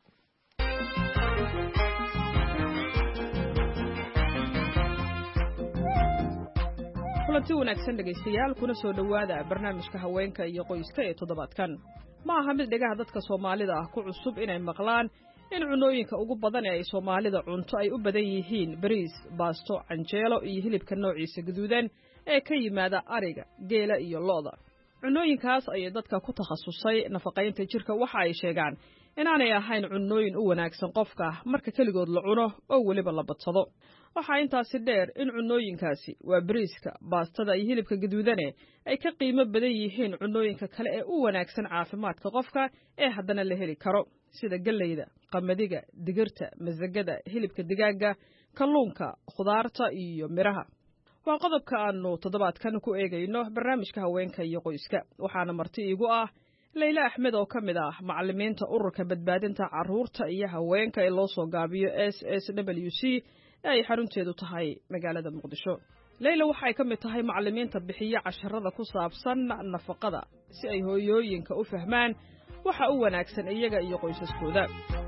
kulanti wanaagsan dhegaystayaal kuna soo dhowaada barnaamijka haweenka iyo qoyska ee toddobaadkan. ma aha mid dhegaha dadka Soomaalida ah ku cusub inay maqlaan in cunooyinka ugu badan ee ay Soomaalida cunto ay u badan yihiin bariis, baasto, canjeelo iyo hilibka noociisa gaduudan ee ka yimaada ariga, geela iyo lo'da. cunooyinkaas ay dadka ku takhasusay nafaqeynta jirka waxa ay sheegaan inaanay ahayn cunooyin u wanaagsan qofka marka kaligood la cuno oo waliba la badsado. waxaa intaasi dheer in cunooyinkaasi waa bariiska, baastada iyo hilibka gaduudane ay ka qiimo badan yihiin cunooyinka kale ee u wanaagsan caafimaadka qofka ee haddana la heli karo sida galleyda, qamadiga, digirta, masagada, hilibka digaaga, kalluunka, khudaarta iyo miraha. waa qodobka aanu toddobaadkan ku eegayno barnaamijka haweenka iyo qoyska. waxaana marti iigu ah Layla Axmed oo ka mid ah macallimiinta ururka badbaadinta carruurta iyo haweenka ee loo soo gaabiyo S S W C ee ay xarunteedu tahay magaalada Muqdisho. Layla waxay ka mid tahay macallimiinta bixiya casharada ku saabsan nafaqada si ay hooyooyinka u fahmaan waxa u wanaagsan iyaga iyo qoysaskooda.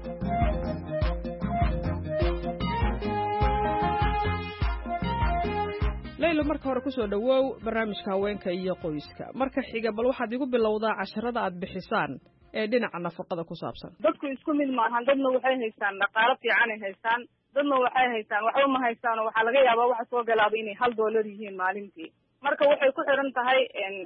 Layla marka hore ku soo dhawow barnaamijka haweenka iyo qoyska. marka xiga bal waxaad igu bilowdaa casharada aad bixisaan ee dhinaca nafaqada ku saabsan. dadku isku mid maahan, dadna waxay haystaan dhaqaale fiican ay haystaan, dadna waxay haystaan waxba ma haystaan oo waxaa laga yaabaa waxa soo galaaba inay hal doolar yihiin maalintii. marka waxay ku xiran tahay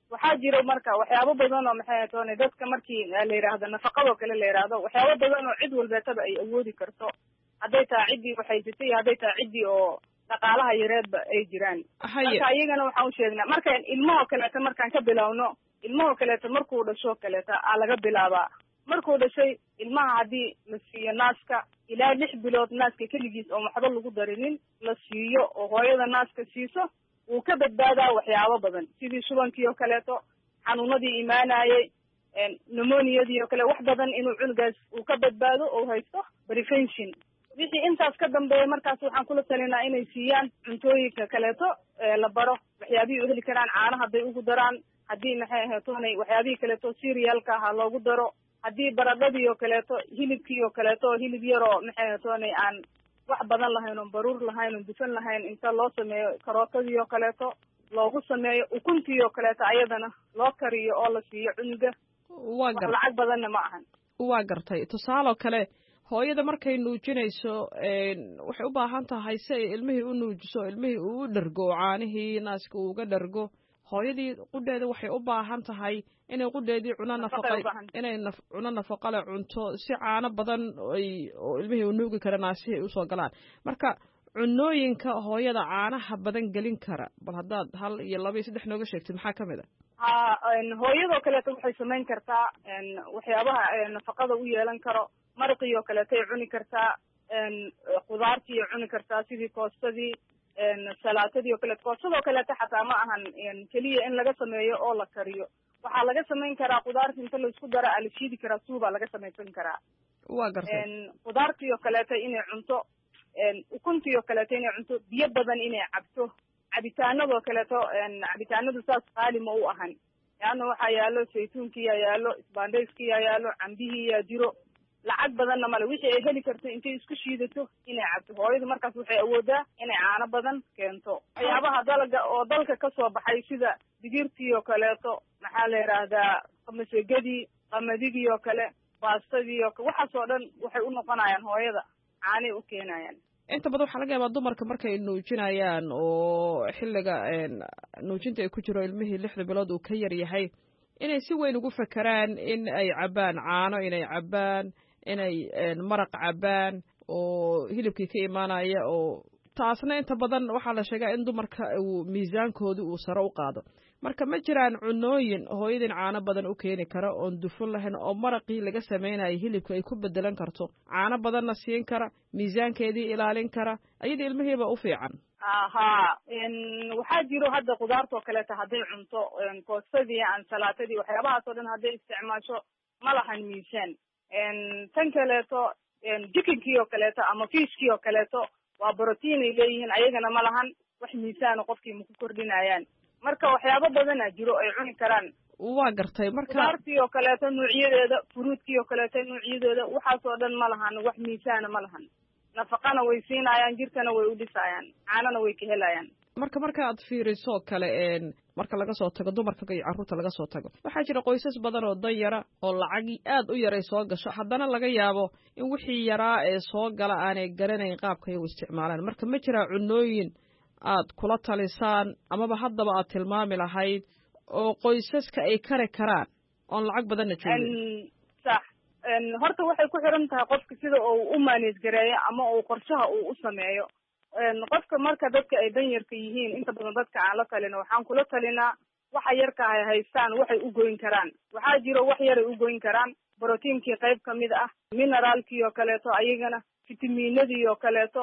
waxaa jiro marka waxyaabo badan oo maxay toona dadka markii la yiraahdo nafaqado kale la yiraahdo waxyaabo badan oo cid walbeetaba ay awoodi karto hadday tahay ciddii waxay jirtay hadday tahay ciddii oo dhaqaalaha yareedba ay jiraan marka iyagana waxaan u sheegnaa marka ilmaha kaleeto markaan ka bilowno ilmaha kaleeto markuu dhasho kaleeto aa laga bilaabaa markuu dhashay ilmaha haddii la siiyo naaska ilaa lix bilood naaska keligiis oo waxba lagu darinin la siiyo oo hooyada naaska siiso wuu ka badbaadaa waxyaabo badan sidii shubankii oo kaleeto xanuunadii imaanayay pneumoniadii oo kale wax badan inuu cunugaas uu ka badbaado oo haysto prevention wixii intaas ka dambeeya markaas waxaan kula talinaa inay siiyaan cuntooyinka kaleeto la baro waxyaabihii u heli karaan caana hadday ugu daraan haddii maxay ahaatoonay waxyaabihii kaleeto serialka ha loogu daro haddii baradhadii oo kaleeto hilibkii oo kaleeto hilib yaroo maxay ahaatoonay aan wax badan lahayn oon baruur lahayn oon dufan lahayn inta loo sameeyo karootadii oo kaleeto loogu sameeyo ukuntii oo kaleeto ayadana loo kariyo oo la siiyo cunuga waa gar lacag badanna ma ahan waa gartay tusaaloo kale hooyada markay nuujinayso waxay u baahan tahay si ay ilmihii u nuujiso ilmihii uu u dhargo caanihii naaska uu uga dhargo hooyadii qudheeda waxay u baahan tahay inay qudheedii cuno nafaqay inay cuno nafaqale cunto si caano badan ay oo ilmihii u nuugi kara naasihii ay usoo galaan marka cunooyinka hooyada caanaha badan gelin kara bal haddaad hal iyo laba iyo saddex nooga sheegtid maxaa ka mid a ha hooyadoo kaleeto waxay samayn kartaa waxyaabaha nafaqada u yeelan karo maraqii oo kaleetay cuni kartaa khudaartii cuni kartaa sidii koostadii salaatadii oo kaleeto koostadoo kaleeto xataa ma ahan keliya in laga sameeyo oo la kariyo waxaa laga samayn karaa khudaarta inta laisku dara aa la shiidi karaa suubaa laga samaysan karaa waa gartay khudaartii oo kaleeto inay cunto ukuntii oo kaleeto inay cunto biyo badan inay cabto cabitaanadoo kaleeto cabitaanadu saas qaali ma u ahan yaana waxaa yaalo saytuunkiyaa yaalo isbaandhayskiyaa yaalo cambihiiyaa jiro lacag badanna male wixii ay heli karto intay isku shiidato inay cabto hooyadu markaas waxay awoodaa inay caano badan keento waxyaabaha dalaga oo dalka kasoo baxay sida digirtii oo kaleeto maxaa la yidhaahdaa masegadii qamadigii oo kale baastadii oo kale waxaas oo dhan waxay u noqonayaan hooyada caanay u keenayaan inta badan waxaa laga yaabaa dumarka markay nuujinayaan oo xilliga nuujinta ay ku jiro ilmihii lixda bilood uu ka yar yahay inay si weyn ugu fakeraan in ay cabbaan caano inay cabbaan inay maraq cabbaan oo hilibkii ka imaanaya oo taasna inta badan waxaa la sheegaa in dumarka uu miisaankoodii uu sare u qaado marka ma jiraan cunooyin hooyadin caano badan u keeni kara oon dufan lahayn oo maraqii laga samaynayo hilibka ay ku bedelan karto caano badanna siin kara miisaankeedii ilaalin kara ayada ilmihiiba u fiican aha waxaa jiro hadda khudaartoo kaleeto hadday cunto koostadii ansalaatadii waxyaabahaas oo dhan hadday isticmaasho ma lahan miisaan tan kaleeto jikinkii oo kaleeto ama fiishkii oo kaleeto waa brotiin ay leeyihiin ayagana ma lahan wax miisaano qofkii ma ku kordhinayaan marka waxyaabo badana jiro ay cuni karaan waa gartay marka khudaartii oo kaleeto nuucyadeeda furuudkii oo kaleeto nuucyadeeda waxaas oo dhan ma lahan wax miisaana ma lahan nafaqana way siinayaan jirkana way u dhisayaan caanana way ka helayaan marka marka aad fiiriso kale marka laga soo tago dumarka iyo carruurta laga soo tago waxaa jira qoysas badan oo dan yara oo lacag aad u yaray soo gasho haddana laga yaabo in wixii yaraa ee soo gala aanay garanayn qaabka iyagu isticmaalaan marka ma jiraa cunooyin aad kula talisaan amaba haddaba aad tilmaami lahayd oo qoysaska ay kari karaan oon lacag badanna joogin sax horta waxay ku xiran tahay qofka sida uu u maaneej gareeyo ama uu qorshaha uu u sameeyo qofka marka dadka ay dan yarka yihiin inta badan dadka aan la talino waxaan kula talinaa waxa yarka ay haystaan waxay u goyn karaan waxaa jiro wax yaray u goyn karaan brotiinkii qayb kamid ah mineraalkii oo kaleeto ayagana fitamiinadii oo kaleeto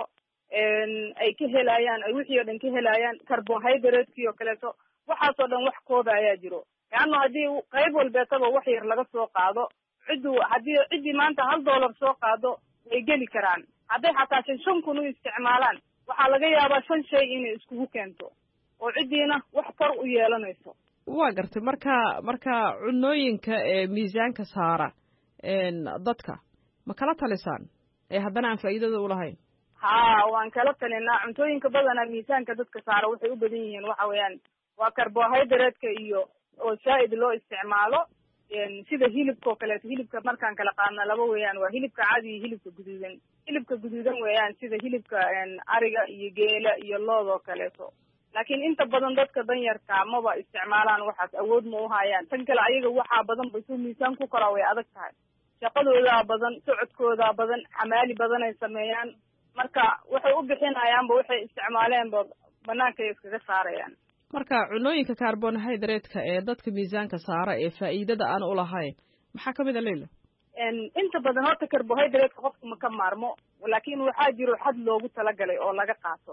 ay ka helayaan ay wixii oo dhan ka helayaan carbohydratekii oo kaleeto waxaasoo dhan wax kooda ayaa jiro leanna haddii qayb walbeetaba wax yar laga soo qaado ciddu haddii ciddii maanta hal dollar soo qaado way geli karaan hadday xataa shan shan kun u isticmaalaan waxaa laga yaabaa shan shay inay iskugu keento oo ciddiina wax kor u yeelanayso waa gartay marka marka cunooyinka ee miisaanka saara dadka ma kala talisaan ee haddana aan faa'iidada u lahayn ha waan kala talinaa cuntooyinka badanaa miisaanka dadka saara waxay u badan yihiin waxa weeyaan waa carbohydratka iyo oo zaa'id loo isticmaalo sida hilibka oo kaleeto hilibka markaan kala qaadna laba weeyaan waa hilibka cadi iyo hilibka guduudan hilibka guduudan weeyaan sida hilibka ariga iyo geela iyo lood oo kaleeto laakiin inta badan dadka danyarka maba isticmaalaan waxaas, awood ma u hayaan. tan kale ayaga waxaa badan ba suu miisaan ku kala way adag tahay, shaqadoodaa badan, socodkoodaa badan, xamaali badan ay sameeyaan, marka waxay u bixinayaanba waxay isticmaaleenba banaankaay iskaga saarayaan. marka cunooyinka carbohydrate-ka ee dadka miisaanka saara ee faa'iidada aan u lahayn maxaa ka mid a Leyla? inta badan horta carbohydrate-ka qofka ma ka maarmo, laakiin waxaa jiro xad loogu talagalay oo laga qaato.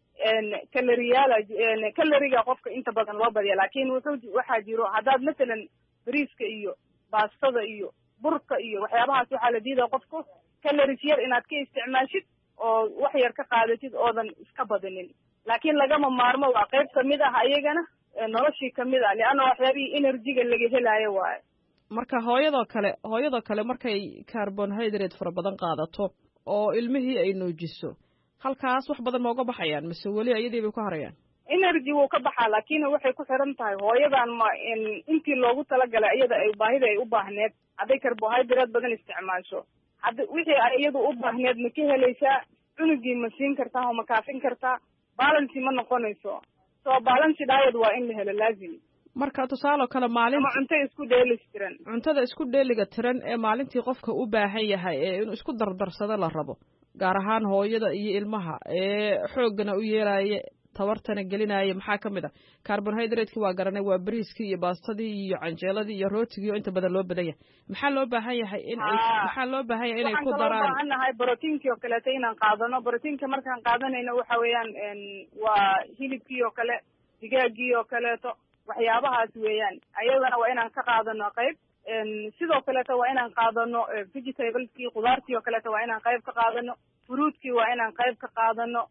kaloriyaal kaloriga qofka inta badan loo badiya, laakiin wuxuu waxaa jiro haddaad masalan bariiska iyo baastada iyo burka iyo waxyaabahaas waxaa la diidaa qofku calories yar inaad ka isticmaashid oo wax yar ka qaadatid oodan iska badinin, laakiin lagama maarmo, waa qayb kamid ah ayagana noloshii kamid ah, leanna waxyaabihii energy-ga laga helaayo waaye. marka hooyadoo kale hooyadoo kale markay carbohydrate fara badan qaadato oo ilmihii ay nuujiso, halkaas wax badan ma uga baxayaan mise weli ayadii bay ku harayaan? energy wuu ka baxaa, laakiin waxay ku xiran tahay hooyadan ma intii loogu talagalay iyada ay baahida ay u baahneed, hadday carbohydrate badan isticmaasho, hadda wixii ay iyadu u baahneed ma ka helaysaa, cunugii ma siin kartaa oo ma kaafin kartaa, balancy ma noqonayso. so balancy diet waa in la helo laazim. marka tusaale kale maalin ama cunto isku dheelitiran, cuntada isku dheeliga tiran ee maalintii qofka u baahan yahay ee inuu isku dardarsado la rabo, gaar ahaan hooyada iyo ilmaha ee xoogana u yeelaya tabartana gelinaya, maxaa ka mid ah? carbohydrate-ki waa garanay, waa bariiskii iyo baastadii iyo canjeeladii iyo rootigii oo inta badan loo badan yahay. maxaa loo baahan yahay in ay maxaa loo baahan yahay inay ku daraan? waxaan baahannahay proteinkii oo kaleeto inaan qaadano. proteinka markaan qaadanayno waxa weeyaan waa hilibkii oo kale, digaagii oo kaleeto, waxyaabahaas weeyaan. ayadana waa inaan ka qaadano qayb. sidoo kaleeto waa inaan qaadano vegetableskii, khudaartii oo kaleeto waa inaan qayb ka qaadano, fruitkii waa inaan qayb ka qaadano,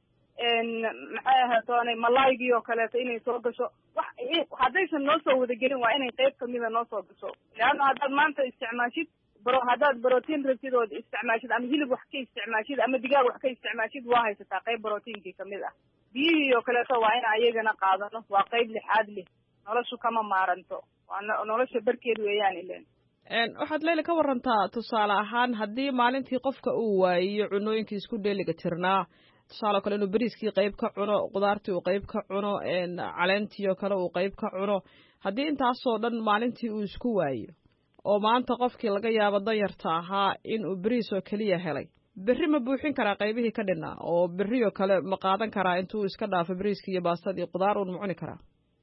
maxay ahatoonay malaygii oo kaleeto inay soo gasho. wax haddaysan noo soo wadagelin waa inay qayb kamida noo soo gasho, leanna haddaad maanta isticmaashid bro haddaad brotiin rabtid ood isticmaashid ama hilib wax ka isticmaashid ama digaag wax ka isticmaashid waa haysataa qayb proteinkii kamid ah. biyihii oo kaleeto waa in ayagana qaadano, waa qayb lixaad leh, noloshu kama maaranto, waa nolosha barkeed weeyaan ilen. waxaad Leyla ka warantaa tusaale ahaan haddii maalintii qofka uu waayiyo cunooyinkii isku dheeliga tirnaa, tusaale kale inuu bariiskii qayb ka cuno, qudaartii uu qayb ka cuno, caleentii oo kale uu qayb ka cuno, haddii intaasoo dhan maalintii uu isku waayo oo maanta qofkii laga yaabo danyarta ahaa inuu bariis oo keliya helay, berri ma buuxin karaa qaybihii ka dhinaa oo berri oo kale ma qaadan karaa intuu iska dhaafo bariiskii iyo baastadii qudaar uun ma cuni karaa?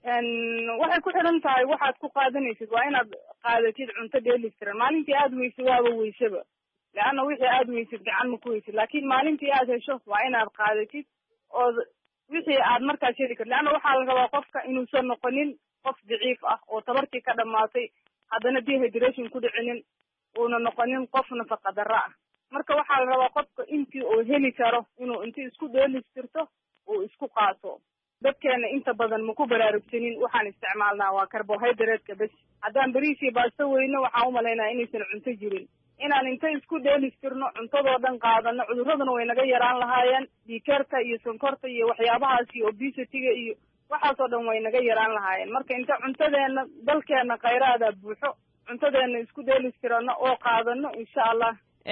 waxay ku xiran tahay waxaad ku qaadanaysid, waa inaad qaadatid cunto dheelitiran. maalintii aada weyse waaba weysaba, leanna wixii aada weysid gacan ma ku weysid, laakiin maalintii aad hesho waa inaad qaadatid oo wixii aad markaas heli karto, leanna waxaa la rabaa qofka inuusan noqonin qof daciif ah oo tabartii ka dhamaatay, haddana dehydration ku dhicinin, uuna noqonin qof nafaqa darro ah. marka waxaa la rabaa qofka intii uu heli karo inuu intii isku dheelitirto uu isku qaato. dadkeena inta badan ma ku baraarugsanin, waxaan isticmaalnaa waa carbohydrate-ka bes. haddaan bariis iyo baasto weyno waxaan umalaynaa inaysan cunto jirin. inaan inta isku dheelistirno cuntadoo dhan qaadano, cuduraduna way naga yaraan lahaayeen, dhiigkarka iyo sonkorta iyo waxyaabahaas iyo obesity-ga iyo waxaasoo dhan way naga yaraan lahaayeen. marka inta cuntadeena dalkeena khayraada buuxo, cuntadeena isku dheelistirano oo qaadano, insha allah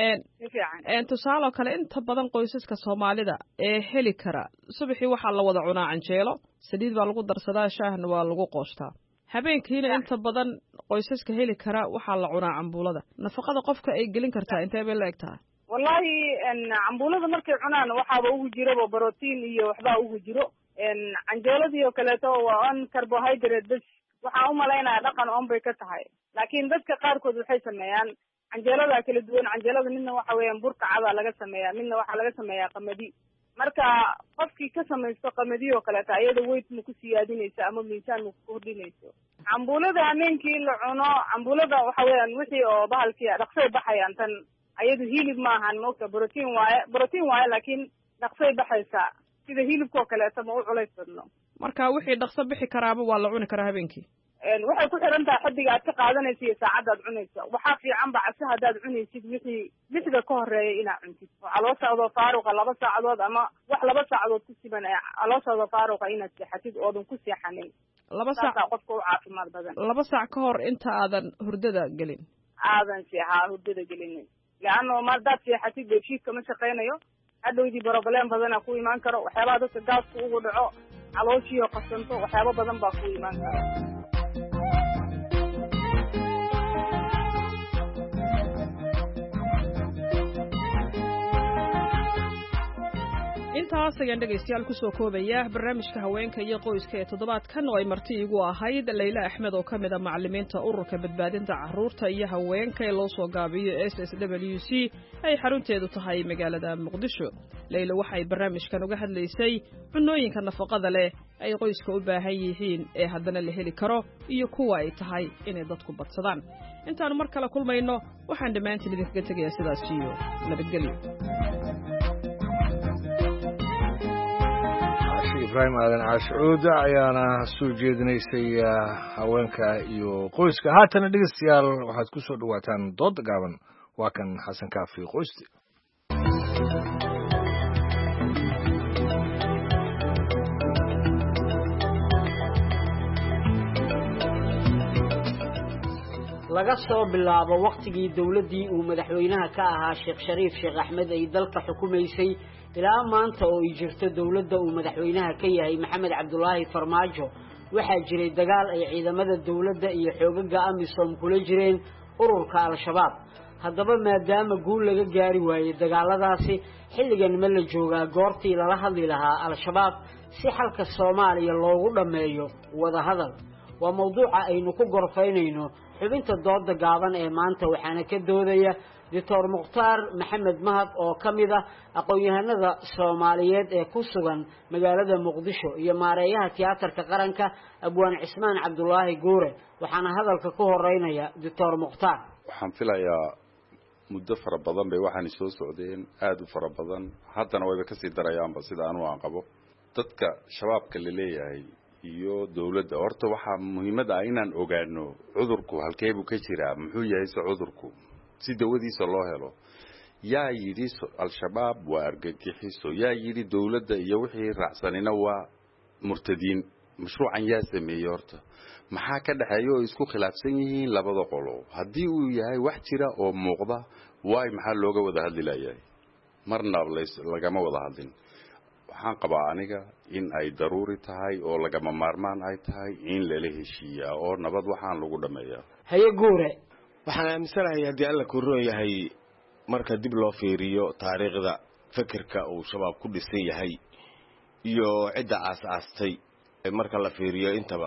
tusaale oo kale inta badan qoysaska Soomaalida ee heli kara subaxii waxaa la wada cunaa canjeelo, saliid baa lagu darsadaa, shaahna waa lagu qoostaa. habeenkiina inta badan qoysaska heli kara waxaa la cunaa cambuulada. nafaqada qofka ay gelin kartaa intee bay la eg tahay? wallahi cambuulada markay cunaan waxaaba ugu jiraba protein iyo waxbaa ugu jiro. canjeeladii oo kaleeto waa on carbohydrate bes. waxaan umalaynaya dhaqan on bay ka tahay, laakiin dadka qaarkood waxay sameeyaan canjeelada kala duwan. canjeelada midna waxa weeyaan burka cada laga sameeyaa, midna waxaa laga sameeyaa qamadi. marka qofkii ka samaysto qamadi oo kaleeto ayada weight ma ku siyaadinayso ama miisaan ma ku kordhinayso. cambuulada hameenkii la cuno, cambuulada waxa weeyaan wixii oo bahalkii dhaqsay baxayaan, tan ayadu hilib maahan moogta, protein waaye protein waaye laakiin dhaqsay baxaysaa, sida hilibka oo kaleeto ma u culays badno. marka wixii dhaqso bixi karaaba waa la cuni karaa habeenkii. waxay ku xiran tahay xaddiga aad ka qaadanaysa iyo saacaddaad cunayso. waxaa fiican ba casi haddaad cunaysid wixii lixda ka horeeya inaad cuntid, oo calooshaadoo faaruqa laba saacadood ama wax laba saacadood ku siman ee calooshaadoo faaruqa inaad seexatid oodan ku seexanin. laba saac qofka u caafimaad badan. laba saac ka hor inta aadan hurdada gelin aadan seexaa hurdada gelinin, leanno ma haddaad seexatid dheefshiidka ma shaqaynayo, hadhowdii broblem badana ku imaan karo, waxyaabaha dadka gaaska ugu dhaco calooshiioo qasanto waxyaabo badan baa ku imaan kara. intaas ayaan dhegaystayaal kusoo koobaya barnaamijka haweenka iyo qoyska ee toddobaadkan oo ay marti igu ahayd Layla Axmed oo kamid ah macallimiinta ururka badbaadinta carruurta iyo haweenka ee loo soo gaabiyo S S W C ay xarunteedu tahay magaalada Muqdisho. Layla waxay barnaamijkan uga hadlaysay cunooyinka nafaqada leh ay qoyska u baahan yihiin ee haddana la heli karo iyo kuwa ay tahay inay dadku badsadaan. intaan mar kale kulmayno waxaan dhamaantiin idinkaga tegayaa sidaas iyo nabadgelyo. ibrahim aadan caashuud ayaana soo jeedinaysay haweenka iyo qoyska. haatana dhegeystayaal waxaad ku soo dhawaataan dood gaaban. waa kan xasan kaafi qoysti. laga soo bilaabo waqtigii dawladdii uu madaxweynaha ka ahaa Sheekh Shariif Sheekh Axmed ay dalka xukumaysay ilaa maanta oo ay jirto dawladda uu madaxweynaha ka yahay Maxamed Cabdullaahi Farmaajo waxaa jiray dagaal ay ciidamada dawladda iyo xoogagga AMISOM kula jireen ururka Al-Shabaab. haddaba maadaama guul laga gaari waayay dagaaladaasi xilligan ma la joogaa goortii lala hadli lahaa Al-Shabaab si xalka Soomaaliya loogu dhameeyo wada hadal. waa mawduuca aynu ku gorfaynayno xubinta dooda gaaban ee maanta waxaana ka doodaya Doctor Mukhtaar Maxamed Mahad oo kamid ah aqoon-yahanada Soomaaliyeed ee ku sugan magaalada Muqdisho iyo maareeyaha tiyaatarka qaranka Abwaan Cismaan Cabdullaahi Guure. waxaana hadalka ku horeynaya Doctor Mukhtaar. waxaan filayaa muddo fara badan bay waxaan soo socdeen aad u fara badan haddana wayba ka sii darayaanba sida anu aan qabo dadka shabaabka la leeyahay iyo dawladda. horta waxaa muhiimad ah inaan ogaano cudurku halkee buu ka jiraa, muxuu yahay se cudurku, si dawadiisa loo helo. yaa yidhi Al-Shabaab waa argagixiso, yaa yidhi dawladda iyo wixii raacsanina waa murtadiin. mashruucan yaa sameeyey horta maxaa ka dhaxeeya oo isku khilaafsan yihiin labada qolo? haddii uu yahay wax jira oo muuqda waay maxaa looga wada hadli layahay? marna lagama wada hadlin. waxaan qabaa aniga in ay daruuri tahay oo lagama maarmaan ay tahay in lala heshiiyaa oo nabad waxaan lagu dhameeyaa. haye Guure, waxaan aaminsanahay haddii alla ku roon yahay marka dib loo fiiriyo taariikhda fikirka uu shabaab ku dhisan yahay iyo cidda aas-aastay marka la fiiriyo intaba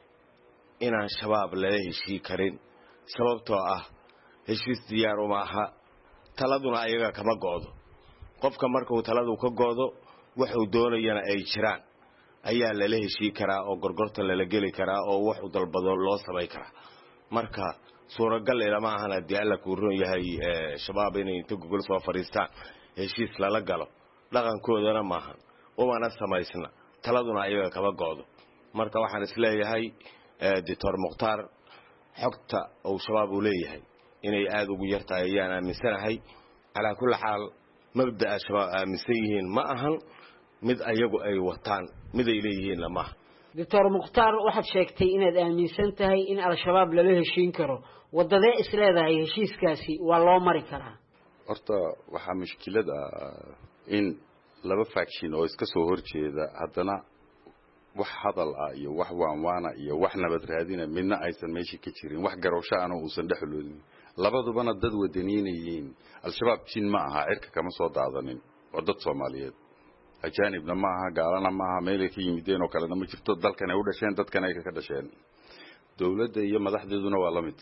inaan shabaab lala heshii karin sababtoo ah heshiis diyaar uma aha, taladuna ayaga kama go'do. qofka markuu taladu ka go'do wuxuu doonayana ay jiraan ayaa lala heshii karaa oo gorgorta lala geli karaa oo wax u dalbado loo samay karaa. marka suuragal ilama ahan haddii alla ku roon yahay shabaab inay inta gogol soo fadhiistaan heshiis lala galo, dhaqankoodana maahan umana samaysna, taladuna ayaga kama go'do. marka waxaan isleeyahay Doctor Mukhtaar xogta uu shabaab u leeyahay inay aad ugu yartahay ayaan aaminsanahay. calaa kulli xaal mabda'a shabaab aaminsan yihiin ma ahan mid ayagu ay wataan, mid ay leeyihiin lama aha. Doctor Mukhtaar waxaad sheegtay inaad aaminsan tahay in Al-Shabaab lala heshiin karo. wadadee isleedahay heshiiskaasi waa loo mari karaa? horta waxaa mushkilad ah in laba faction oo iska soo horjeeda haddana wax hadal ah iyo wax waanwaana iyo wax nabad raadina midna aysan meeshii ka jirin, wax garowsho aan uusan dhexloodin. labadubana dad wadaniinayeen. Al-Shabaab jin ma aha, cirka kama soo daadanin, waa dad Soomaaliyeed. ajaanibna ma aha, gaalana ma aha, meel ay ka yimideen oo kalena ma jirto. dalkan ay u dhasheen, dadkan ay ka dhasheen. dawladda iyo madaxdeeduna waa la mid.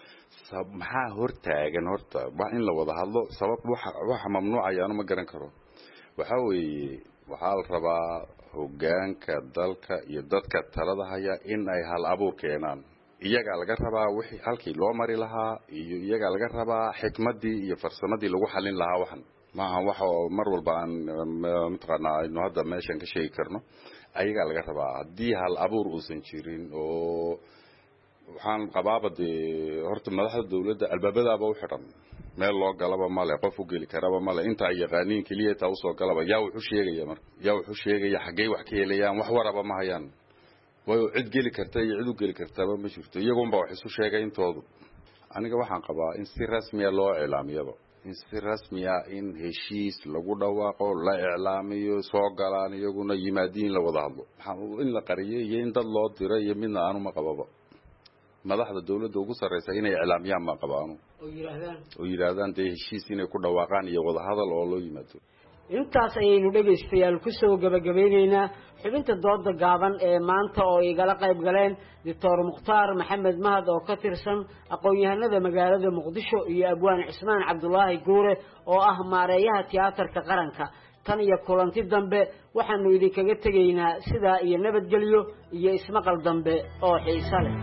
maxaa hortaagan horta wax in la wada hadlo? sabab waxa waxa mamnuucayaan ma garan karo. waxa weeye waxaa la rabaa hoggaanka dalka iyo dadka talada haya in ay hal abuur keenaan. iyaga laga rabaa wixii halkii loo mari lahaa iyo iyaga laga rabaa xikmadii iyo farsamadii lagu xalin lahaa waxan. maaha waxa mar walba aan mataqaanaa inuu hadda meeshan ka sheegi karno. ayaga laga rabaa haddii hal abuur uusan jirin oo waxaan qabaaba dee horta madaxda dawladda albaabadaaba u xidhan, meel loo galaba male, qof u geli karaba male. inta ay yaqaaniin keliya taa usoo galaba yaa wuxuu sheegaya marka yaa wuxuu sheegaya xaggee wax ka helayaan, wax waraba ma hayaan. waayo cid geli karta iyo cid u geli kartaba ma jirto, iyagunba wax isu sheegay intoodu. aniga waxaan qabaa in si rasmiya loo cilaamiyaba in si rasmi ah in heshiis lagu dhawaaqo la iclaamiyo soo galaan iyaguna yimaadiin la wada hadlo maxaa in la qariyay iyo in dad loo diray iyo midna aanu ma qababa madaxda dawladda ugu sarreysa inay iclaamiyaan ma qabaano oo yiraahdaan oo yiraahdaan dee heshiis inay ku dhawaaqaan iyo wada hadal oo loo yimaado intaas ayaynu dhegaystayaal ku soo gabagabeynaynaa xubinta dooda gaaban ee maanta oo igala qayb galeen doctor mukhtaar maxamed mahad oo ka tirsan aqoon-yahanada magaalada muqdisho iyo abwaan cismaan cabdulaahi guure oo ah maareeyaha tiyaatarka qaranka tan iyo kulanti dambe waxaanu idinkaga tegaynaa sidaa iyo nabadgelyo iyo ismaqal dambe oo xiiso leh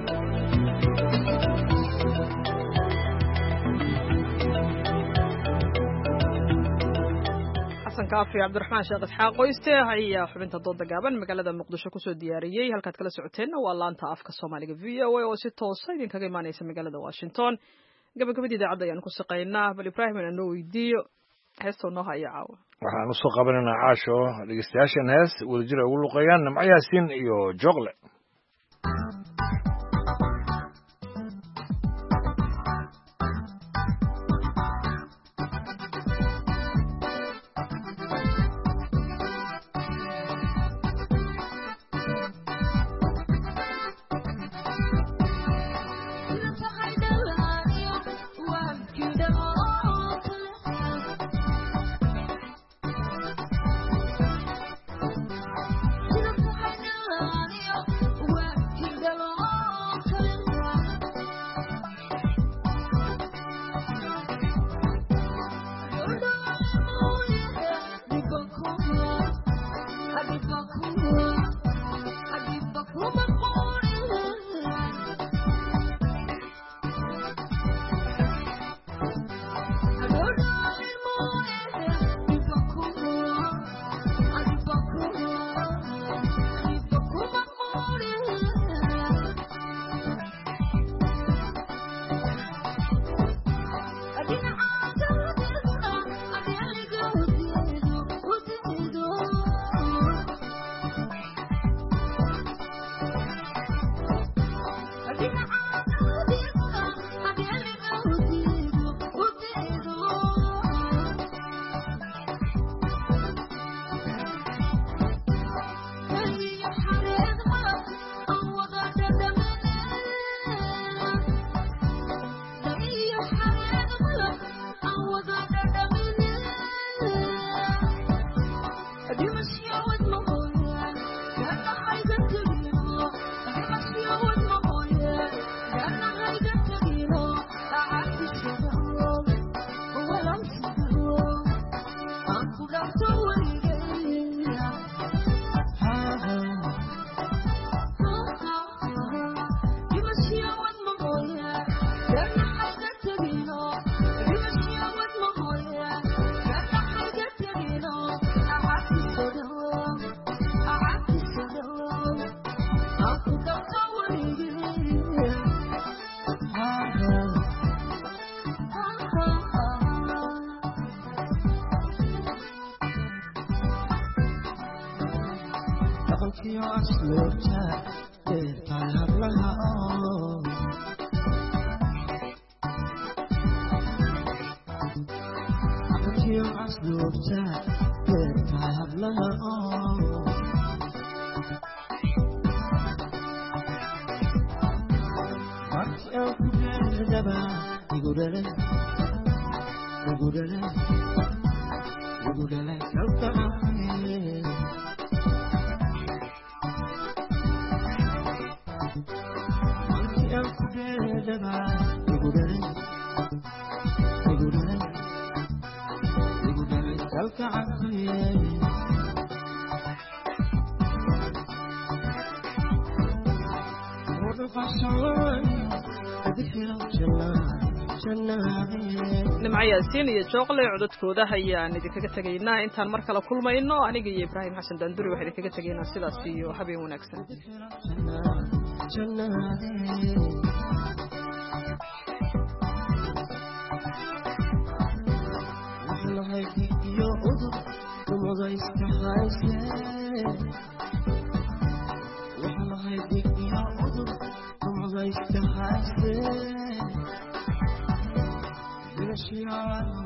kaafi cabdiraxmaan sheekh isxaaq qoyste ayaa xubinta dooda gaaban magaalada muqdisho kusoo diyaariyey halkaad kala socoteenna waa laanta afka soomaaliga v o a oo si toosa idinkaga imaaneysa magaalada washington gabagabadii idaacadda ayaan ku shaqaynaa bal ibraahim inaan noo weydiiyo heestoo noo haya caawa waxaan usoo qabanaynaa caasho dhegeystayaashan hees wadajir ay ugu luqeeyaan nimco yaasiin iyo joogle nimco yaasiin iyo jooqle codadkooda ayaan idinkaga tegaynaa intaan mar kale kulmayno aniga iyo ibraahim xasan daanduri waxaan idinkaga tegaynaa sidaas iyo habeen wanaagsan Kiana